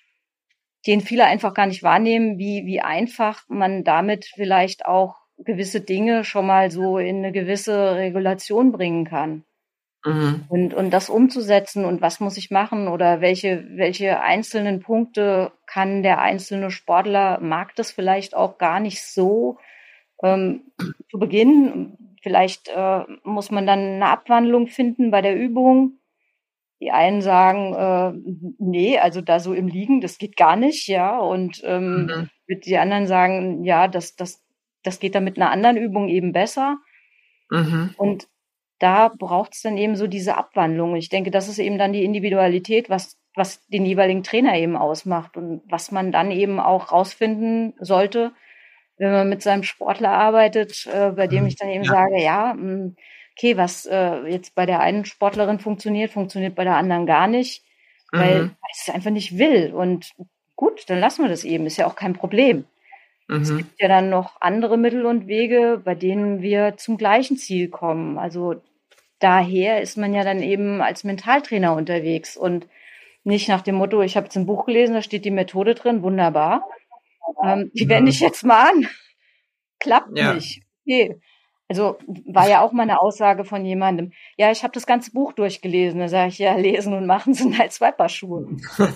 den viele einfach gar nicht wahrnehmen, wie, wie einfach man damit vielleicht auch gewisse Dinge schon mal so in eine gewisse Regulation bringen kann. Mhm. Und, und das umzusetzen und was muss ich machen oder welche, welche einzelnen Punkte kann der einzelne Sportler, mag das vielleicht auch gar nicht so ähm, zu Beginn. Vielleicht äh, muss man dann eine Abwandlung finden bei der Übung. Die einen sagen, äh, nee, also da so im Liegen, das geht gar nicht, ja. Und ähm, Mhm. die anderen sagen, ja, das, das, das geht dann mit einer anderen Übung eben besser. Mhm. Und da braucht es dann eben so diese Abwandlung. Ich denke, das ist eben dann die Individualität, was, was den jeweiligen Trainer eben ausmacht und was man dann eben auch rausfinden sollte, wenn man mit seinem Sportler arbeitet, äh, bei dem ich dann eben Ja. sage, ja, mh, okay, was äh, jetzt bei der einen Sportlerin funktioniert, funktioniert bei der anderen gar nicht, weil Mhm. ich es einfach nicht will. Und gut, dann lassen wir das eben, ist ja auch kein Problem. Es Mhm. gibt ja dann noch andere Mittel und Wege, bei denen wir zum gleichen Ziel kommen. Also daher ist man ja dann eben als Mentaltrainer unterwegs und nicht nach dem Motto, ich habe jetzt ein Buch gelesen, da steht die Methode drin, wunderbar. Ähm, die wende ich Mhm. jetzt mal an. Klappt Ja. nicht. Okay. Also war ja auch mal eine Aussage von jemandem. Ja, ich habe das ganze Buch durchgelesen. Da sage ich, ja, lesen und machen sind halt zwei Paar Schuhe.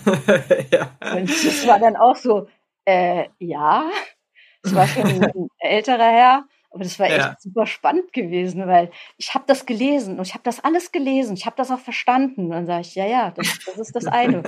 Ja. Und das war dann auch so, äh, ja, es war schon ein älterer Herr, aber das war echt Ja. super spannend gewesen, weil ich habe das gelesen und ich habe das alles gelesen, ich habe das auch verstanden. Und dann sage ich, ja, ja, das, das ist das eine.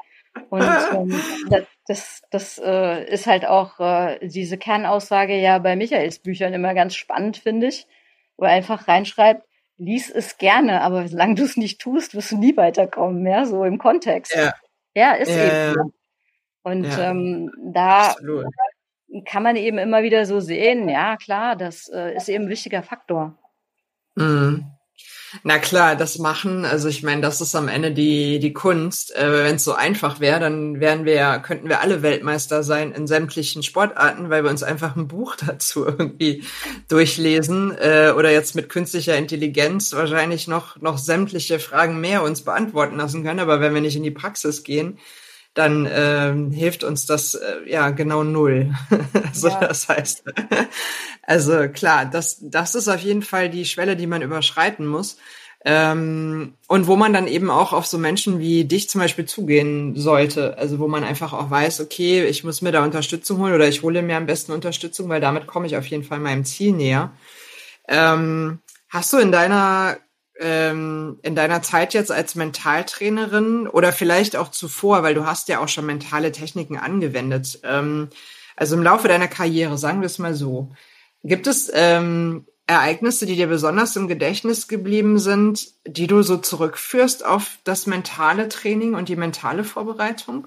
Und ähm, das, das, das äh, ist halt auch äh, diese Kernaussage ja bei Michaels Büchern immer ganz spannend, finde ich, wo er einfach reinschreibt, lies es gerne, aber solange du es nicht tust, wirst du nie weiterkommen, ja, so im Kontext. Ja. Ja, ist Ja. eben Ja. so. Und Ja. ähm, da Absolut. kann man eben immer wieder so sehen, ja klar, das äh, ist eben ein wichtiger Faktor. Mhm. Na klar, das machen, also ich meine, das ist am Ende die die Kunst. Äh, wenn es so einfach wäre, dann wären wir ja, könnten wir alle Weltmeister sein in sämtlichen Sportarten, weil wir uns einfach ein Buch dazu irgendwie durchlesen äh, oder jetzt mit künstlicher Intelligenz wahrscheinlich noch noch sämtliche Fragen mehr uns beantworten lassen können. Aber wenn wir nicht in die Praxis gehen, dann ähm, hilft uns das äh, ja genau null. Also Ja. das heißt, also klar, das das ist auf jeden Fall die Schwelle, die man überschreiten muss. Ähm, und wo man dann eben auch auf so Menschen wie dich zum Beispiel zugehen sollte. Also wo man einfach auch weiß, okay, ich muss mir da Unterstützung holen oder ich hole mir am besten Unterstützung, weil damit komme ich auf jeden Fall meinem Ziel näher. Ähm, hast du in deiner ähm, in deiner Zeit jetzt als Mentaltrainerin oder vielleicht auch zuvor, weil du hast ja auch schon mentale Techniken angewendet, ähm, also im Laufe deiner Karriere, sagen wir es mal so, gibt es ähm, Ereignisse, die dir besonders im Gedächtnis geblieben sind, die du so zurückführst auf das mentale Training und die mentale Vorbereitung?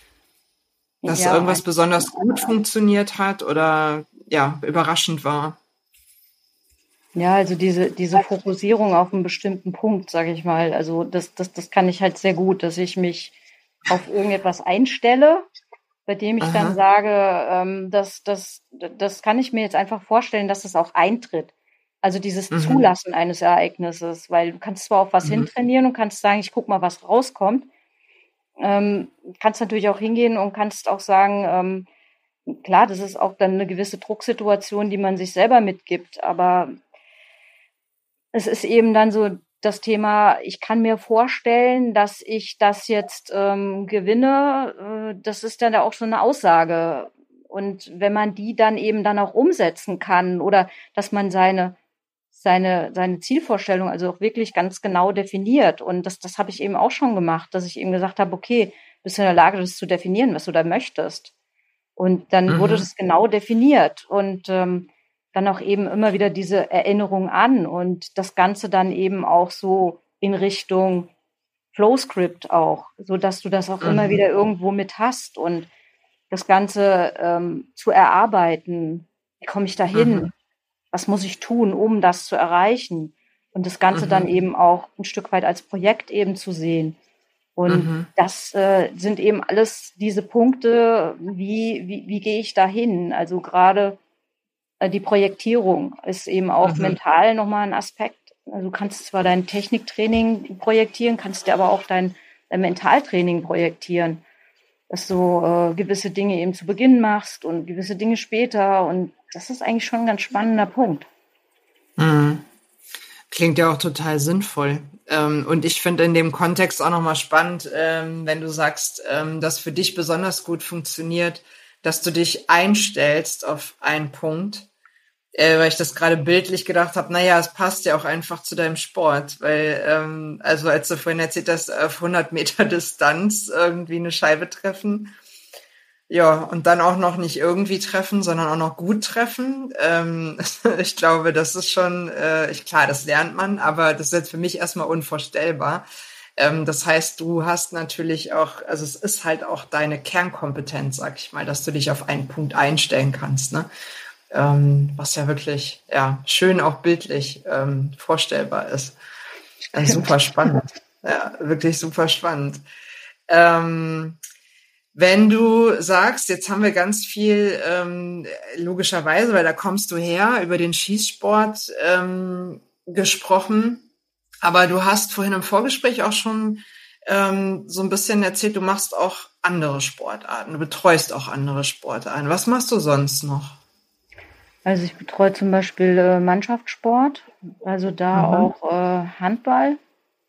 Dass Ja, irgendwas besonders gut funktioniert hat oder ja, überraschend war? Ja, also diese, diese Fokussierung auf einen bestimmten Punkt, sage ich mal, also das, das, das kann ich halt sehr gut, dass ich mich auf irgendetwas einstelle, bei dem ich dann Aha. sage, ähm, das, das, das kann ich mir jetzt einfach vorstellen, dass es auch eintritt. Also dieses Mhm. Zulassen eines Ereignisses, weil du kannst zwar auf was Mhm. hintrainieren und kannst sagen, ich guck mal, was rauskommt. Ähm, kannst natürlich auch hingehen und kannst auch sagen, ähm, klar, das ist auch dann eine gewisse Drucksituation, die man sich selber mitgibt, aber es ist eben dann so das Thema, ich kann mir vorstellen, dass ich das jetzt ähm, gewinne. Äh, das ist dann auch so eine Aussage. Und wenn man die dann eben dann auch umsetzen kann oder dass man seine, seine, seine Zielvorstellung also auch wirklich ganz genau definiert. Und das, das habe ich eben auch schon gemacht, dass ich eben gesagt habe, okay, bist du in der Lage, das zu definieren, was du da möchtest. Und dann wurde Mhm. das genau definiert. Und ähm, dann auch eben immer wieder diese Erinnerung an und das Ganze dann eben auch so in Richtung Flowscript auch, so dass du das auch immer Mhm. wieder irgendwo mit hast und das Ganze ähm, zu erarbeiten. Wie komme ich dahin? Mhm. Was muss ich tun, um das zu erreichen? Und das Ganze dann Mhm. eben auch ein Stück weit als Projekt eben zu sehen. Und Mhm. das äh, sind eben alles diese Punkte, wie, wie, wie gehe ich dahin? Also gerade äh, die Projektierung ist eben auch Mhm. mental nochmal ein Aspekt. Also du kannst zwar dein Techniktraining projektieren, kannst dir aber auch dein, dein Mentaltraining projektieren, dass du äh, gewisse Dinge eben zu Beginn machst und gewisse Dinge später. Und das ist eigentlich schon ein ganz spannender Punkt. Mhm. Klingt ja auch total sinnvoll. Ähm, und ich finde in dem Kontext auch nochmal spannend, ähm, wenn du sagst, ähm, dass für dich besonders gut funktioniert, dass du dich einstellst auf einen Punkt, äh, weil ich das gerade bildlich gedacht habe, naja, es passt ja auch einfach zu deinem Sport, weil, ähm, also als du vorhin erzählt hast, auf hundert Meter Distanz irgendwie eine Scheibe treffen, ja, und dann auch noch nicht irgendwie treffen, sondern auch noch gut treffen. Ähm, ich glaube, das ist schon, äh, ich, klar, das lernt man, aber das ist jetzt für mich erstmal unvorstellbar. Ähm, das heißt, du hast natürlich auch, also es ist halt auch deine Kernkompetenz, sag ich mal, dass du dich auf einen Punkt einstellen kannst, ne? Ähm, was ja wirklich, ja, schön auch bildlich ähm, vorstellbar ist. Äh, super spannend. Ja, wirklich super spannend. Ähm, Wenn du sagst, jetzt haben wir ganz viel ähm, logischerweise, weil da kommst du her, über den Schießsport ähm, gesprochen, aber du hast vorhin im Vorgespräch auch schon ähm, so ein bisschen erzählt, du machst auch andere Sportarten, du betreust auch andere Sportarten. Was machst du sonst noch? Also ich betreue zum Beispiel äh, Mannschaftssport, also da Mhm. auch äh, Handball.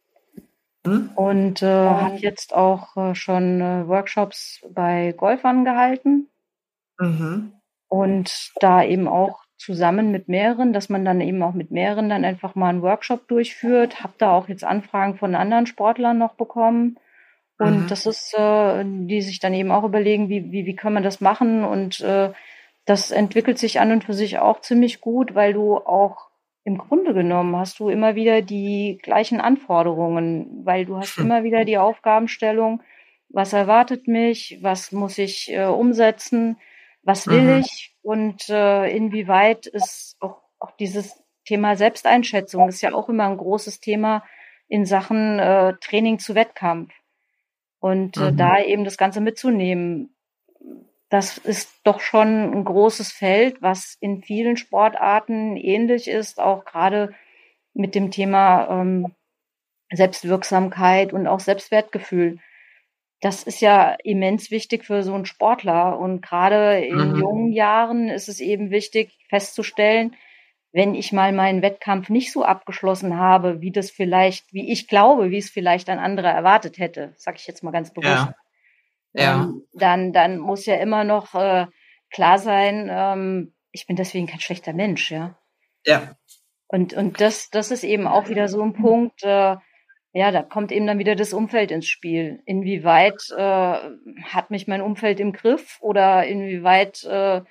Mhm. Und äh, habe jetzt auch äh, schon äh, Workshops bei Golfern gehalten Mhm. und da eben auch zusammen mit mehreren, dass man dann eben auch mit mehreren dann einfach mal einen Workshop durchführt. Habe da auch jetzt Anfragen von anderen Sportlern noch bekommen. Und Mhm. das ist, äh, die sich dann eben auch überlegen, wie, wie, wie kann man das machen. Und äh, das entwickelt sich an und für sich auch ziemlich gut, weil du auch im Grunde genommen hast du immer wieder die gleichen Anforderungen, weil du hast Hm. immer wieder die Aufgabenstellung, was erwartet mich, was muss ich äh, umsetzen, was will Mhm. ich und äh, inwieweit ist auch, auch dieses Thema Selbsteinschätzung ist ja auch immer ein großes Thema in Sachen äh, Training zu Wettkampf. Und äh, mhm. da eben das Ganze mitzunehmen, das ist doch schon ein großes Feld, was in vielen Sportarten ähnlich ist, auch gerade mit dem Thema ähm, Selbstwirksamkeit und auch Selbstwertgefühl. Das ist ja immens wichtig für so einen Sportler. Und gerade in mhm. jungen Jahren ist es eben wichtig festzustellen, wenn ich mal meinen Wettkampf nicht so abgeschlossen habe, wie das vielleicht, wie ich glaube, wie es vielleicht ein anderer erwartet hätte, sage ich jetzt mal ganz bewusst, ja. Ja. Ähm, dann, dann muss ja immer noch äh, klar sein, ähm, ich bin deswegen kein schlechter Mensch, ja. Ja. Und, und das, das ist eben auch wieder so ein Punkt, äh, ja, da kommt eben dann wieder das Umfeld ins Spiel. Inwieweit äh, hat mich mein Umfeld im Griff oder inwieweit äh,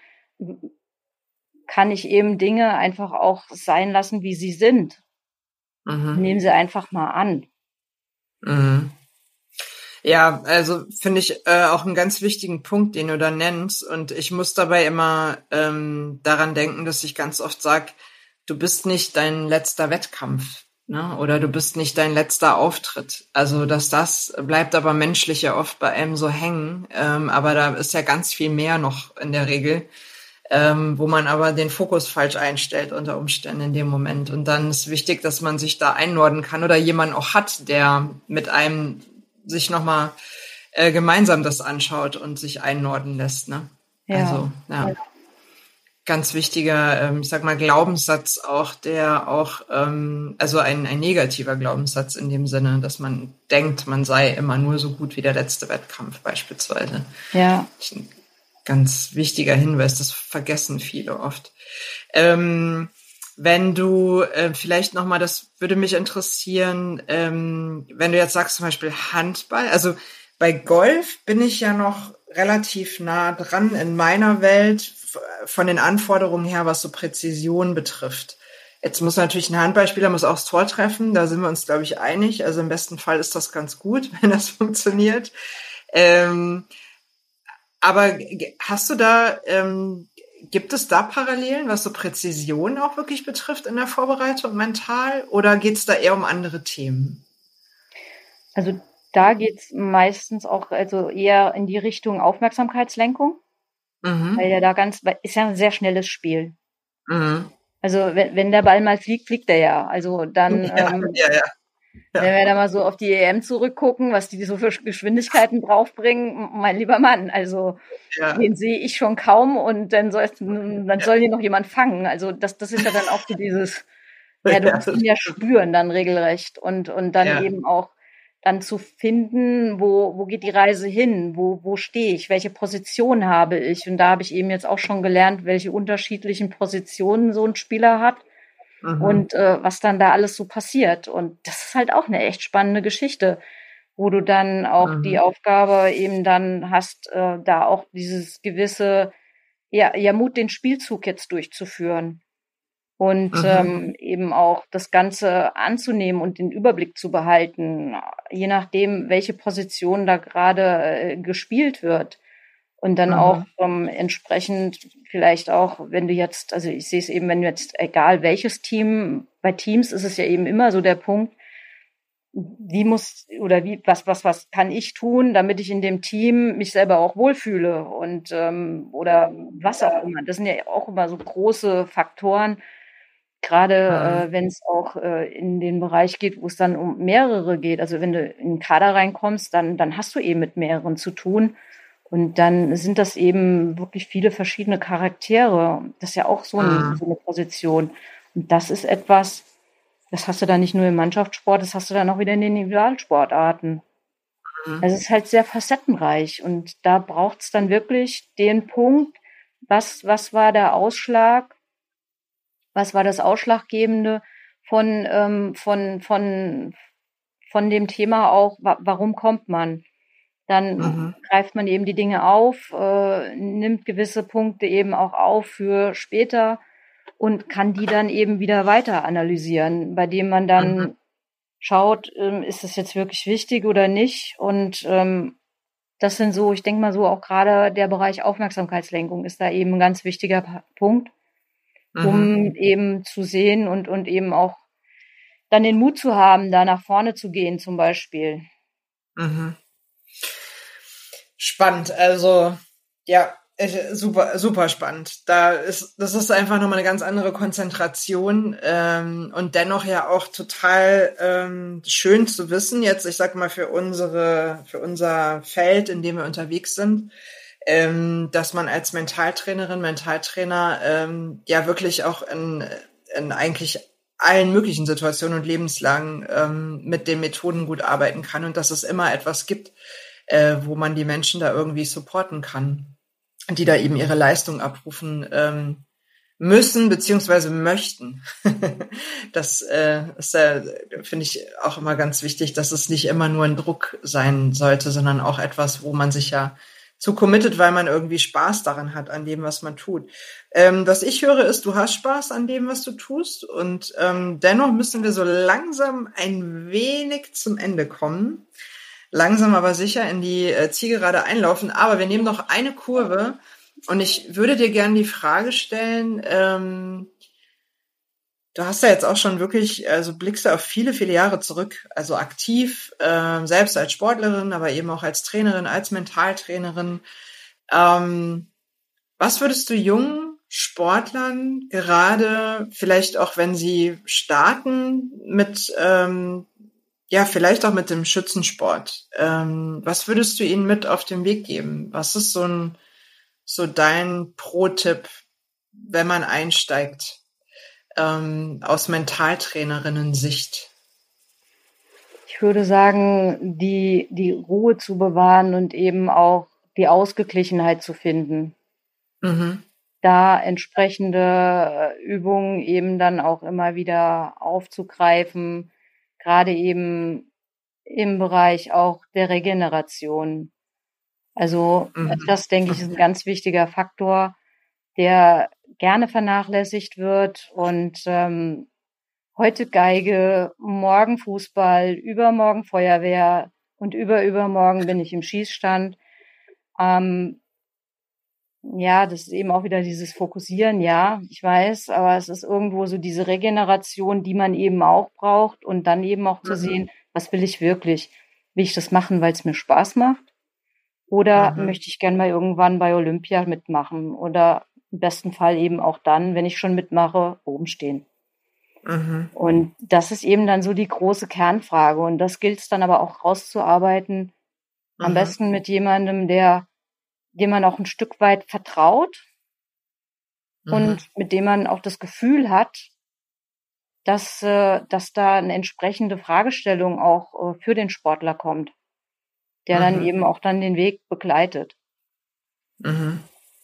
kann ich eben Dinge einfach auch sein lassen, wie sie sind? Mhm. Nehmen sie einfach mal an. Mhm. Ja, also finde ich äh, auch einen ganz wichtigen Punkt, den du da nennst. Und ich muss dabei immer ähm, daran denken, dass ich ganz oft sage, du bist nicht dein letzter Wettkampf. Ne? Oder du bist nicht dein letzter Auftritt. Also dass das bleibt aber menschlich ja oft bei einem so hängen. Ähm, aber da ist ja ganz viel mehr noch in der Regel, ähm, wo man aber den Fokus falsch einstellt unter Umständen in dem Moment. Und dann ist wichtig, dass man sich da einnorden kann oder jemanden auch hat, der mit einem sich nochmal äh, gemeinsam das anschaut und sich einnorden lässt. Ne? Ja. Also ja. ja. Ganz wichtiger, ähm, ich sag mal, Glaubenssatz auch, der auch, ähm, also ein, ein negativer Glaubenssatz in dem Sinne, dass man denkt, man sei immer nur so gut wie der letzte Wettkampf beispielsweise. Ja. Das ist ein ganz wichtiger Hinweis, das vergessen viele oft. Ähm, wenn du äh, vielleicht nochmal, das würde mich interessieren, ähm, wenn du jetzt sagst zum Beispiel Handball, also bei Golf bin ich ja noch relativ nah dran in meiner Welt von den Anforderungen her, was so Präzision betrifft. Jetzt muss natürlich ein Handballspieler muss auch das Tor treffen, da sind wir uns, glaube ich, einig. Also im besten Fall ist das ganz gut, wenn das funktioniert. Ähm, aber hast du da, ähm, gibt es da Parallelen, was so Präzision auch wirklich betrifft in der Vorbereitung mental? Oder geht es da eher um andere Themen? Also da geht's meistens auch also eher in die Richtung Aufmerksamkeitslenkung. Mhm. Weil ja da ganz, ist ja ein sehr schnelles Spiel. Mhm. Also wenn, wenn der Ball mal fliegt, fliegt er ja. Also dann, ja, ähm, ja, ja. Ja. wenn wir da mal so auf die E M zurückgucken, was die so für Geschwindigkeiten draufbringen, mein lieber Mann, also ja. den sehe ich schon kaum und dann soll, dann soll hier noch jemand fangen. Also das, das ist ja dann auch so dieses, ja, du musst ihn ja spüren dann regelrecht und, und dann ja. eben auch dann zu finden, wo, wo geht die Reise hin, wo, wo stehe ich, welche Position habe ich. Und da habe ich eben jetzt auch schon gelernt, welche unterschiedlichen Positionen so ein Spieler hat mhm. und äh, was dann da alles so passiert. Und das ist halt auch eine echt spannende Geschichte, wo du dann auch mhm. die Aufgabe eben dann hast, äh, da auch dieses gewisse, ja, ja, Mut, den Spielzug jetzt durchzuführen. Und mhm. ähm, eben auch das Ganze anzunehmen und den Überblick zu behalten, je nachdem, welche Position da gerade äh, gespielt wird. Und dann mhm. auch ähm, entsprechend vielleicht auch, wenn du jetzt, also ich sehe es eben, wenn du jetzt, egal welches Team, bei Teams ist es ja eben immer so der Punkt, wie muss oder wie was was was kann ich tun, damit ich in dem Team mich selber auch wohlfühle und ähm, oder was auch immer. Das sind ja auch immer so große Faktoren. Gerade äh, wenn es auch äh, in den Bereich geht, wo es dann um mehrere geht. Also wenn du in den Kader reinkommst, dann, dann hast du eben mit mehreren zu tun. Und dann sind das eben wirklich viele verschiedene Charaktere. Das ist ja auch so, ein, so eine Position. Und das ist etwas, das hast du dann nicht nur im Mannschaftssport, das hast du dann auch wieder in den Individualsportarten. Mhm. Also es ist halt sehr facettenreich. Und da braucht es dann wirklich den Punkt, was, was war der Ausschlag, was war das Ausschlaggebende von, ähm, von, von, von dem Thema auch, wa- warum kommt man? Dann mhm. greift man eben die Dinge auf, äh, nimmt gewisse Punkte eben auch auf für später und kann die dann eben wieder weiter analysieren, bei dem man dann mhm. schaut, ähm, ist das jetzt wirklich wichtig oder nicht? Und ähm, das sind so, ich denke mal so, auch gerade der Bereich Aufmerksamkeitslenkung ist da eben ein ganz wichtiger Punkt. um mhm. eben zu sehen und, und eben auch dann den Mut zu haben, da nach vorne zu gehen zum Beispiel. Mhm. Spannend, also ja, super, super spannend. Da ist, das ist einfach nochmal eine ganz andere Konzentration ähm, und dennoch ja auch total ähm, schön zu wissen, jetzt, ich sag mal, für unsere, für unser Feld, in dem wir unterwegs sind, ähm, dass man als Mentaltrainerin, Mentaltrainer ähm, ja wirklich auch in, in eigentlich allen möglichen Situationen und Lebenslagen ähm, mit den Methoden gut arbeiten kann und dass es immer etwas gibt, äh, wo man die Menschen da irgendwie supporten kann, die da eben ihre Leistung abrufen ähm, müssen beziehungsweise möchten. Das äh, ist, äh, finde ich, auch immer ganz wichtig, dass es nicht immer nur ein Druck sein sollte, sondern auch etwas, wo man sich ja zu committet, weil man irgendwie Spaß daran hat, an dem, was man tut. Ähm, was ich höre, ist, du hast Spaß an dem, was du tust und ähm, dennoch müssen wir so langsam ein wenig zum Ende kommen. Langsam aber sicher in die äh, Zielgerade einlaufen. Aber wir nehmen noch eine Kurve und ich würde dir gerne die Frage stellen, ähm, du hast ja jetzt auch schon wirklich, also blickst du auf viele, viele Jahre zurück, also aktiv, äh, selbst als Sportlerin, aber eben auch als Trainerin, als Mentaltrainerin. Ähm, was würdest du jungen Sportlern gerade, vielleicht auch wenn sie starten mit ähm, ja, vielleicht auch mit dem Schützensport. Ähm, was würdest du ihnen mit auf den Weg geben? Was ist so ein, so dein Pro-Tipp, wenn man einsteigt, ähm, aus Mentaltrainerinnen-Sicht? Ich würde sagen, die, die Ruhe zu bewahren und eben auch die Ausgeglichenheit zu finden. Mhm. Da entsprechende Übungen eben dann auch immer wieder aufzugreifen, gerade eben im Bereich auch der Regeneration. Also mhm. das, denke ich, ist ein ganz wichtiger Faktor, der gerne vernachlässigt wird. Und ähm, heute Geige, morgen Fußball, übermorgen Feuerwehr und überübermorgen bin ich im Schießstand. Ähm, ja, das ist eben auch wieder dieses Fokussieren, ja, ich weiß, aber es ist irgendwo so diese Regeneration, die man eben auch braucht und dann eben auch zu mhm. sehen, was will ich wirklich? Will ich das machen, weil es mir Spaß macht? Oder mhm. möchte ich gern mal irgendwann bei Olympia mitmachen? Oder im besten Fall eben auch dann, wenn ich schon mitmache, oben stehen. Mhm. Und das ist eben dann so die große Kernfrage. Und das gilt es dann aber auch rauszuarbeiten. Mhm. Am besten mit jemandem, der dem man auch ein Stück weit vertraut mhm. und mit dem man auch das Gefühl hat, dass, äh, dass da eine entsprechende Fragestellung auch äh, für den Sportler kommt, der mhm. dann eben auch dann den Weg begleitet. Mhm.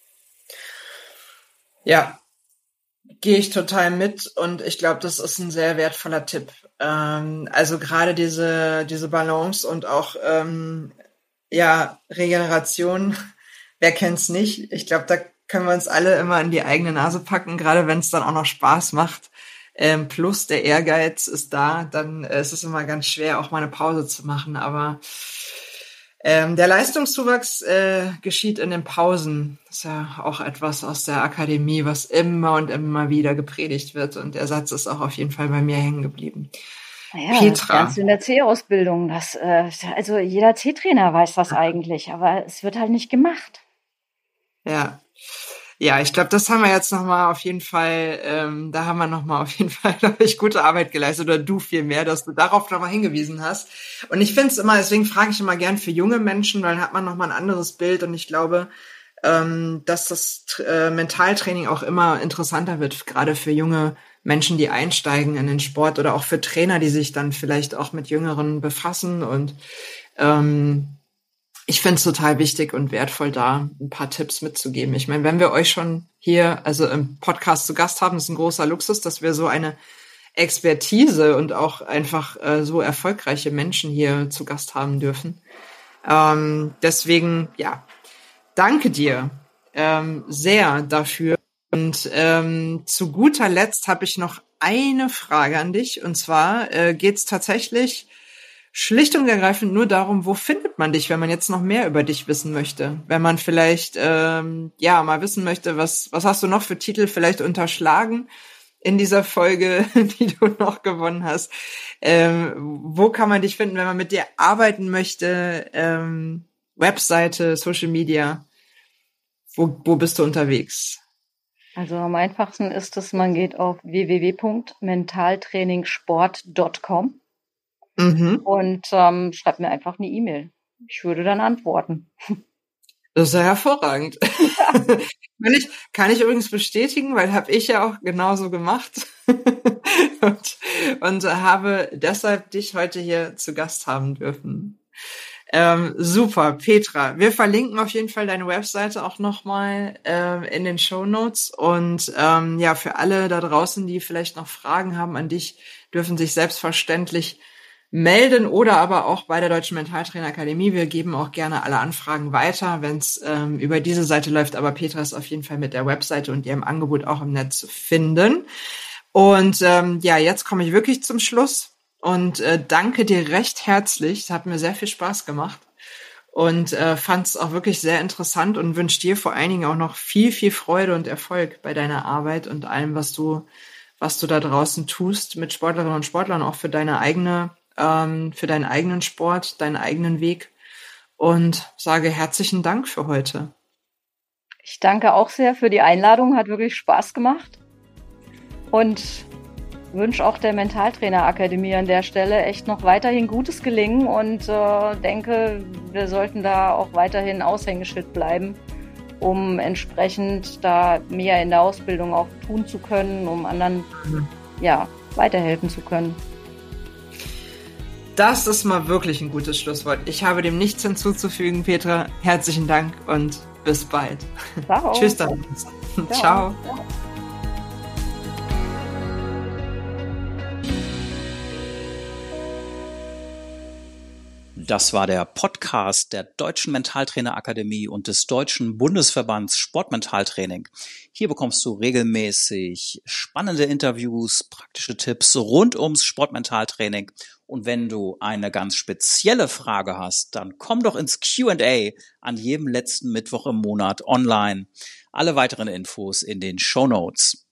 Ja, gehe ich total mit und ich glaube, das ist ein sehr wertvoller Tipp. Ähm, also gerade diese, diese Balance und auch ähm, ja, Regeneration. Wer kennt's nicht? Ich glaube, da können wir uns alle immer in die eigene Nase packen, gerade wenn es dann auch noch Spaß macht. Ähm, plus der Ehrgeiz ist da, dann äh, ist es immer ganz schwer, auch mal eine Pause zu machen. Aber ähm, der Leistungszuwachs äh, geschieht in den Pausen. Das ist ja auch etwas aus der Akademie, was immer und immer wieder gepredigt wird. Und der Satz ist auch auf jeden Fall bei mir hängen geblieben. Ja, Petra. Das Ganze in der C-Ausbildung. Das, äh, also jeder C-Trainer weiß das eigentlich, aber es wird halt nicht gemacht. Ja, ja, ich glaube, das haben wir jetzt nochmal auf jeden Fall, ähm, da haben wir nochmal auf jeden Fall, glaube ich, gute Arbeit geleistet oder du viel mehr, dass du darauf nochmal hingewiesen hast. Und ich finde es immer, deswegen frage ich immer gern für junge Menschen, weil dann hat man nochmal ein anderes Bild und ich glaube, ähm, dass das äh, Mentaltraining auch immer interessanter wird, gerade für junge Menschen, die einsteigen in den Sport oder auch für Trainer, die sich dann vielleicht auch mit Jüngeren befassen und ähm, ich finde es total wichtig und wertvoll, da ein paar Tipps mitzugeben. Ich meine, wenn wir euch schon hier, also im Podcast zu Gast haben, ist ein großer Luxus, dass wir so eine Expertise und auch einfach äh, so erfolgreiche Menschen hier zu Gast haben dürfen. Ähm, deswegen, ja, danke dir ähm, sehr dafür. Und ähm, zu guter Letzt habe ich noch eine Frage an dich. Und zwar äh, geht es tatsächlich schlicht und ergreifend nur darum, wo findet man dich, wenn man jetzt noch mehr über dich wissen möchte. Wenn man vielleicht ähm, ja mal wissen möchte, was was hast du noch für Titel vielleicht unterschlagen in dieser Folge, die du noch gewonnen hast. Ähm, wo kann man dich finden, wenn man mit dir arbeiten möchte? Ähm, Webseite, Social Media. Wo, wo bist du unterwegs? Also am einfachsten ist es, man geht auf w w w punkt mentaltrainingsport punkt com mhm. und ähm, schreibt mir einfach eine E-Mail. Ich würde dann antworten. Das ist ja hervorragend. Ja. kann, ich, kann ich übrigens bestätigen, weil habe ich ja auch genauso gemacht und, und habe deshalb dich heute hier zu Gast haben dürfen. Ähm, super, Petra. Wir verlinken auf jeden Fall deine Webseite auch nochmal äh, in den Shownotes. Und ähm, ja, für alle da draußen, die vielleicht noch Fragen haben an dich, dürfen sich selbstverständlich melden oder aber auch bei der Deutschen Mentaltrainer Akademie. Wir geben auch gerne alle Anfragen weiter, wenn es ähm, über diese Seite läuft. Aber Petra ist auf jeden Fall mit der Webseite und ihrem Angebot auch im Netz zu finden. Und ähm, ja, jetzt komme ich wirklich zum Schluss. Und äh, danke dir recht herzlich. Es hat mir sehr viel Spaß gemacht und äh, fand es auch wirklich sehr interessant und wünsche dir vor allen Dingen auch noch viel, viel Freude und Erfolg bei deiner Arbeit und allem, was du, was du da draußen tust mit Sportlerinnen und Sportlern, auch für deine eigene, ähm, für deinen eigenen Sport, deinen eigenen Weg. Und sage herzlichen Dank für heute. Ich danke auch sehr für die Einladung. Hat wirklich Spaß gemacht. Und wünsche auch der Mentaltrainer Akademie an der Stelle echt noch weiterhin gutes Gelingen und äh, denke, wir sollten da auch weiterhin Aushängeschild bleiben, um entsprechend da mehr in der Ausbildung auch tun zu können, um anderen mhm. ja, weiterhelfen zu können. Das ist mal wirklich ein gutes Schlusswort. Ich habe dem nichts hinzuzufügen, Petra. Herzlichen Dank und bis bald. Ciao. Tschüss dann. Ciao. Ciao. Ciao. Das war der Podcast der Deutschen Mentaltrainer Akademie und des Deutschen Bundesverbands Sportmentaltraining. Hier bekommst du regelmäßig spannende Interviews, praktische Tipps rund ums Sportmentaltraining. Und wenn du eine ganz spezielle Frage hast, dann komm doch ins Q and A an jedem letzten Mittwoch im Monat online. Alle weiteren Infos in den Shownotes.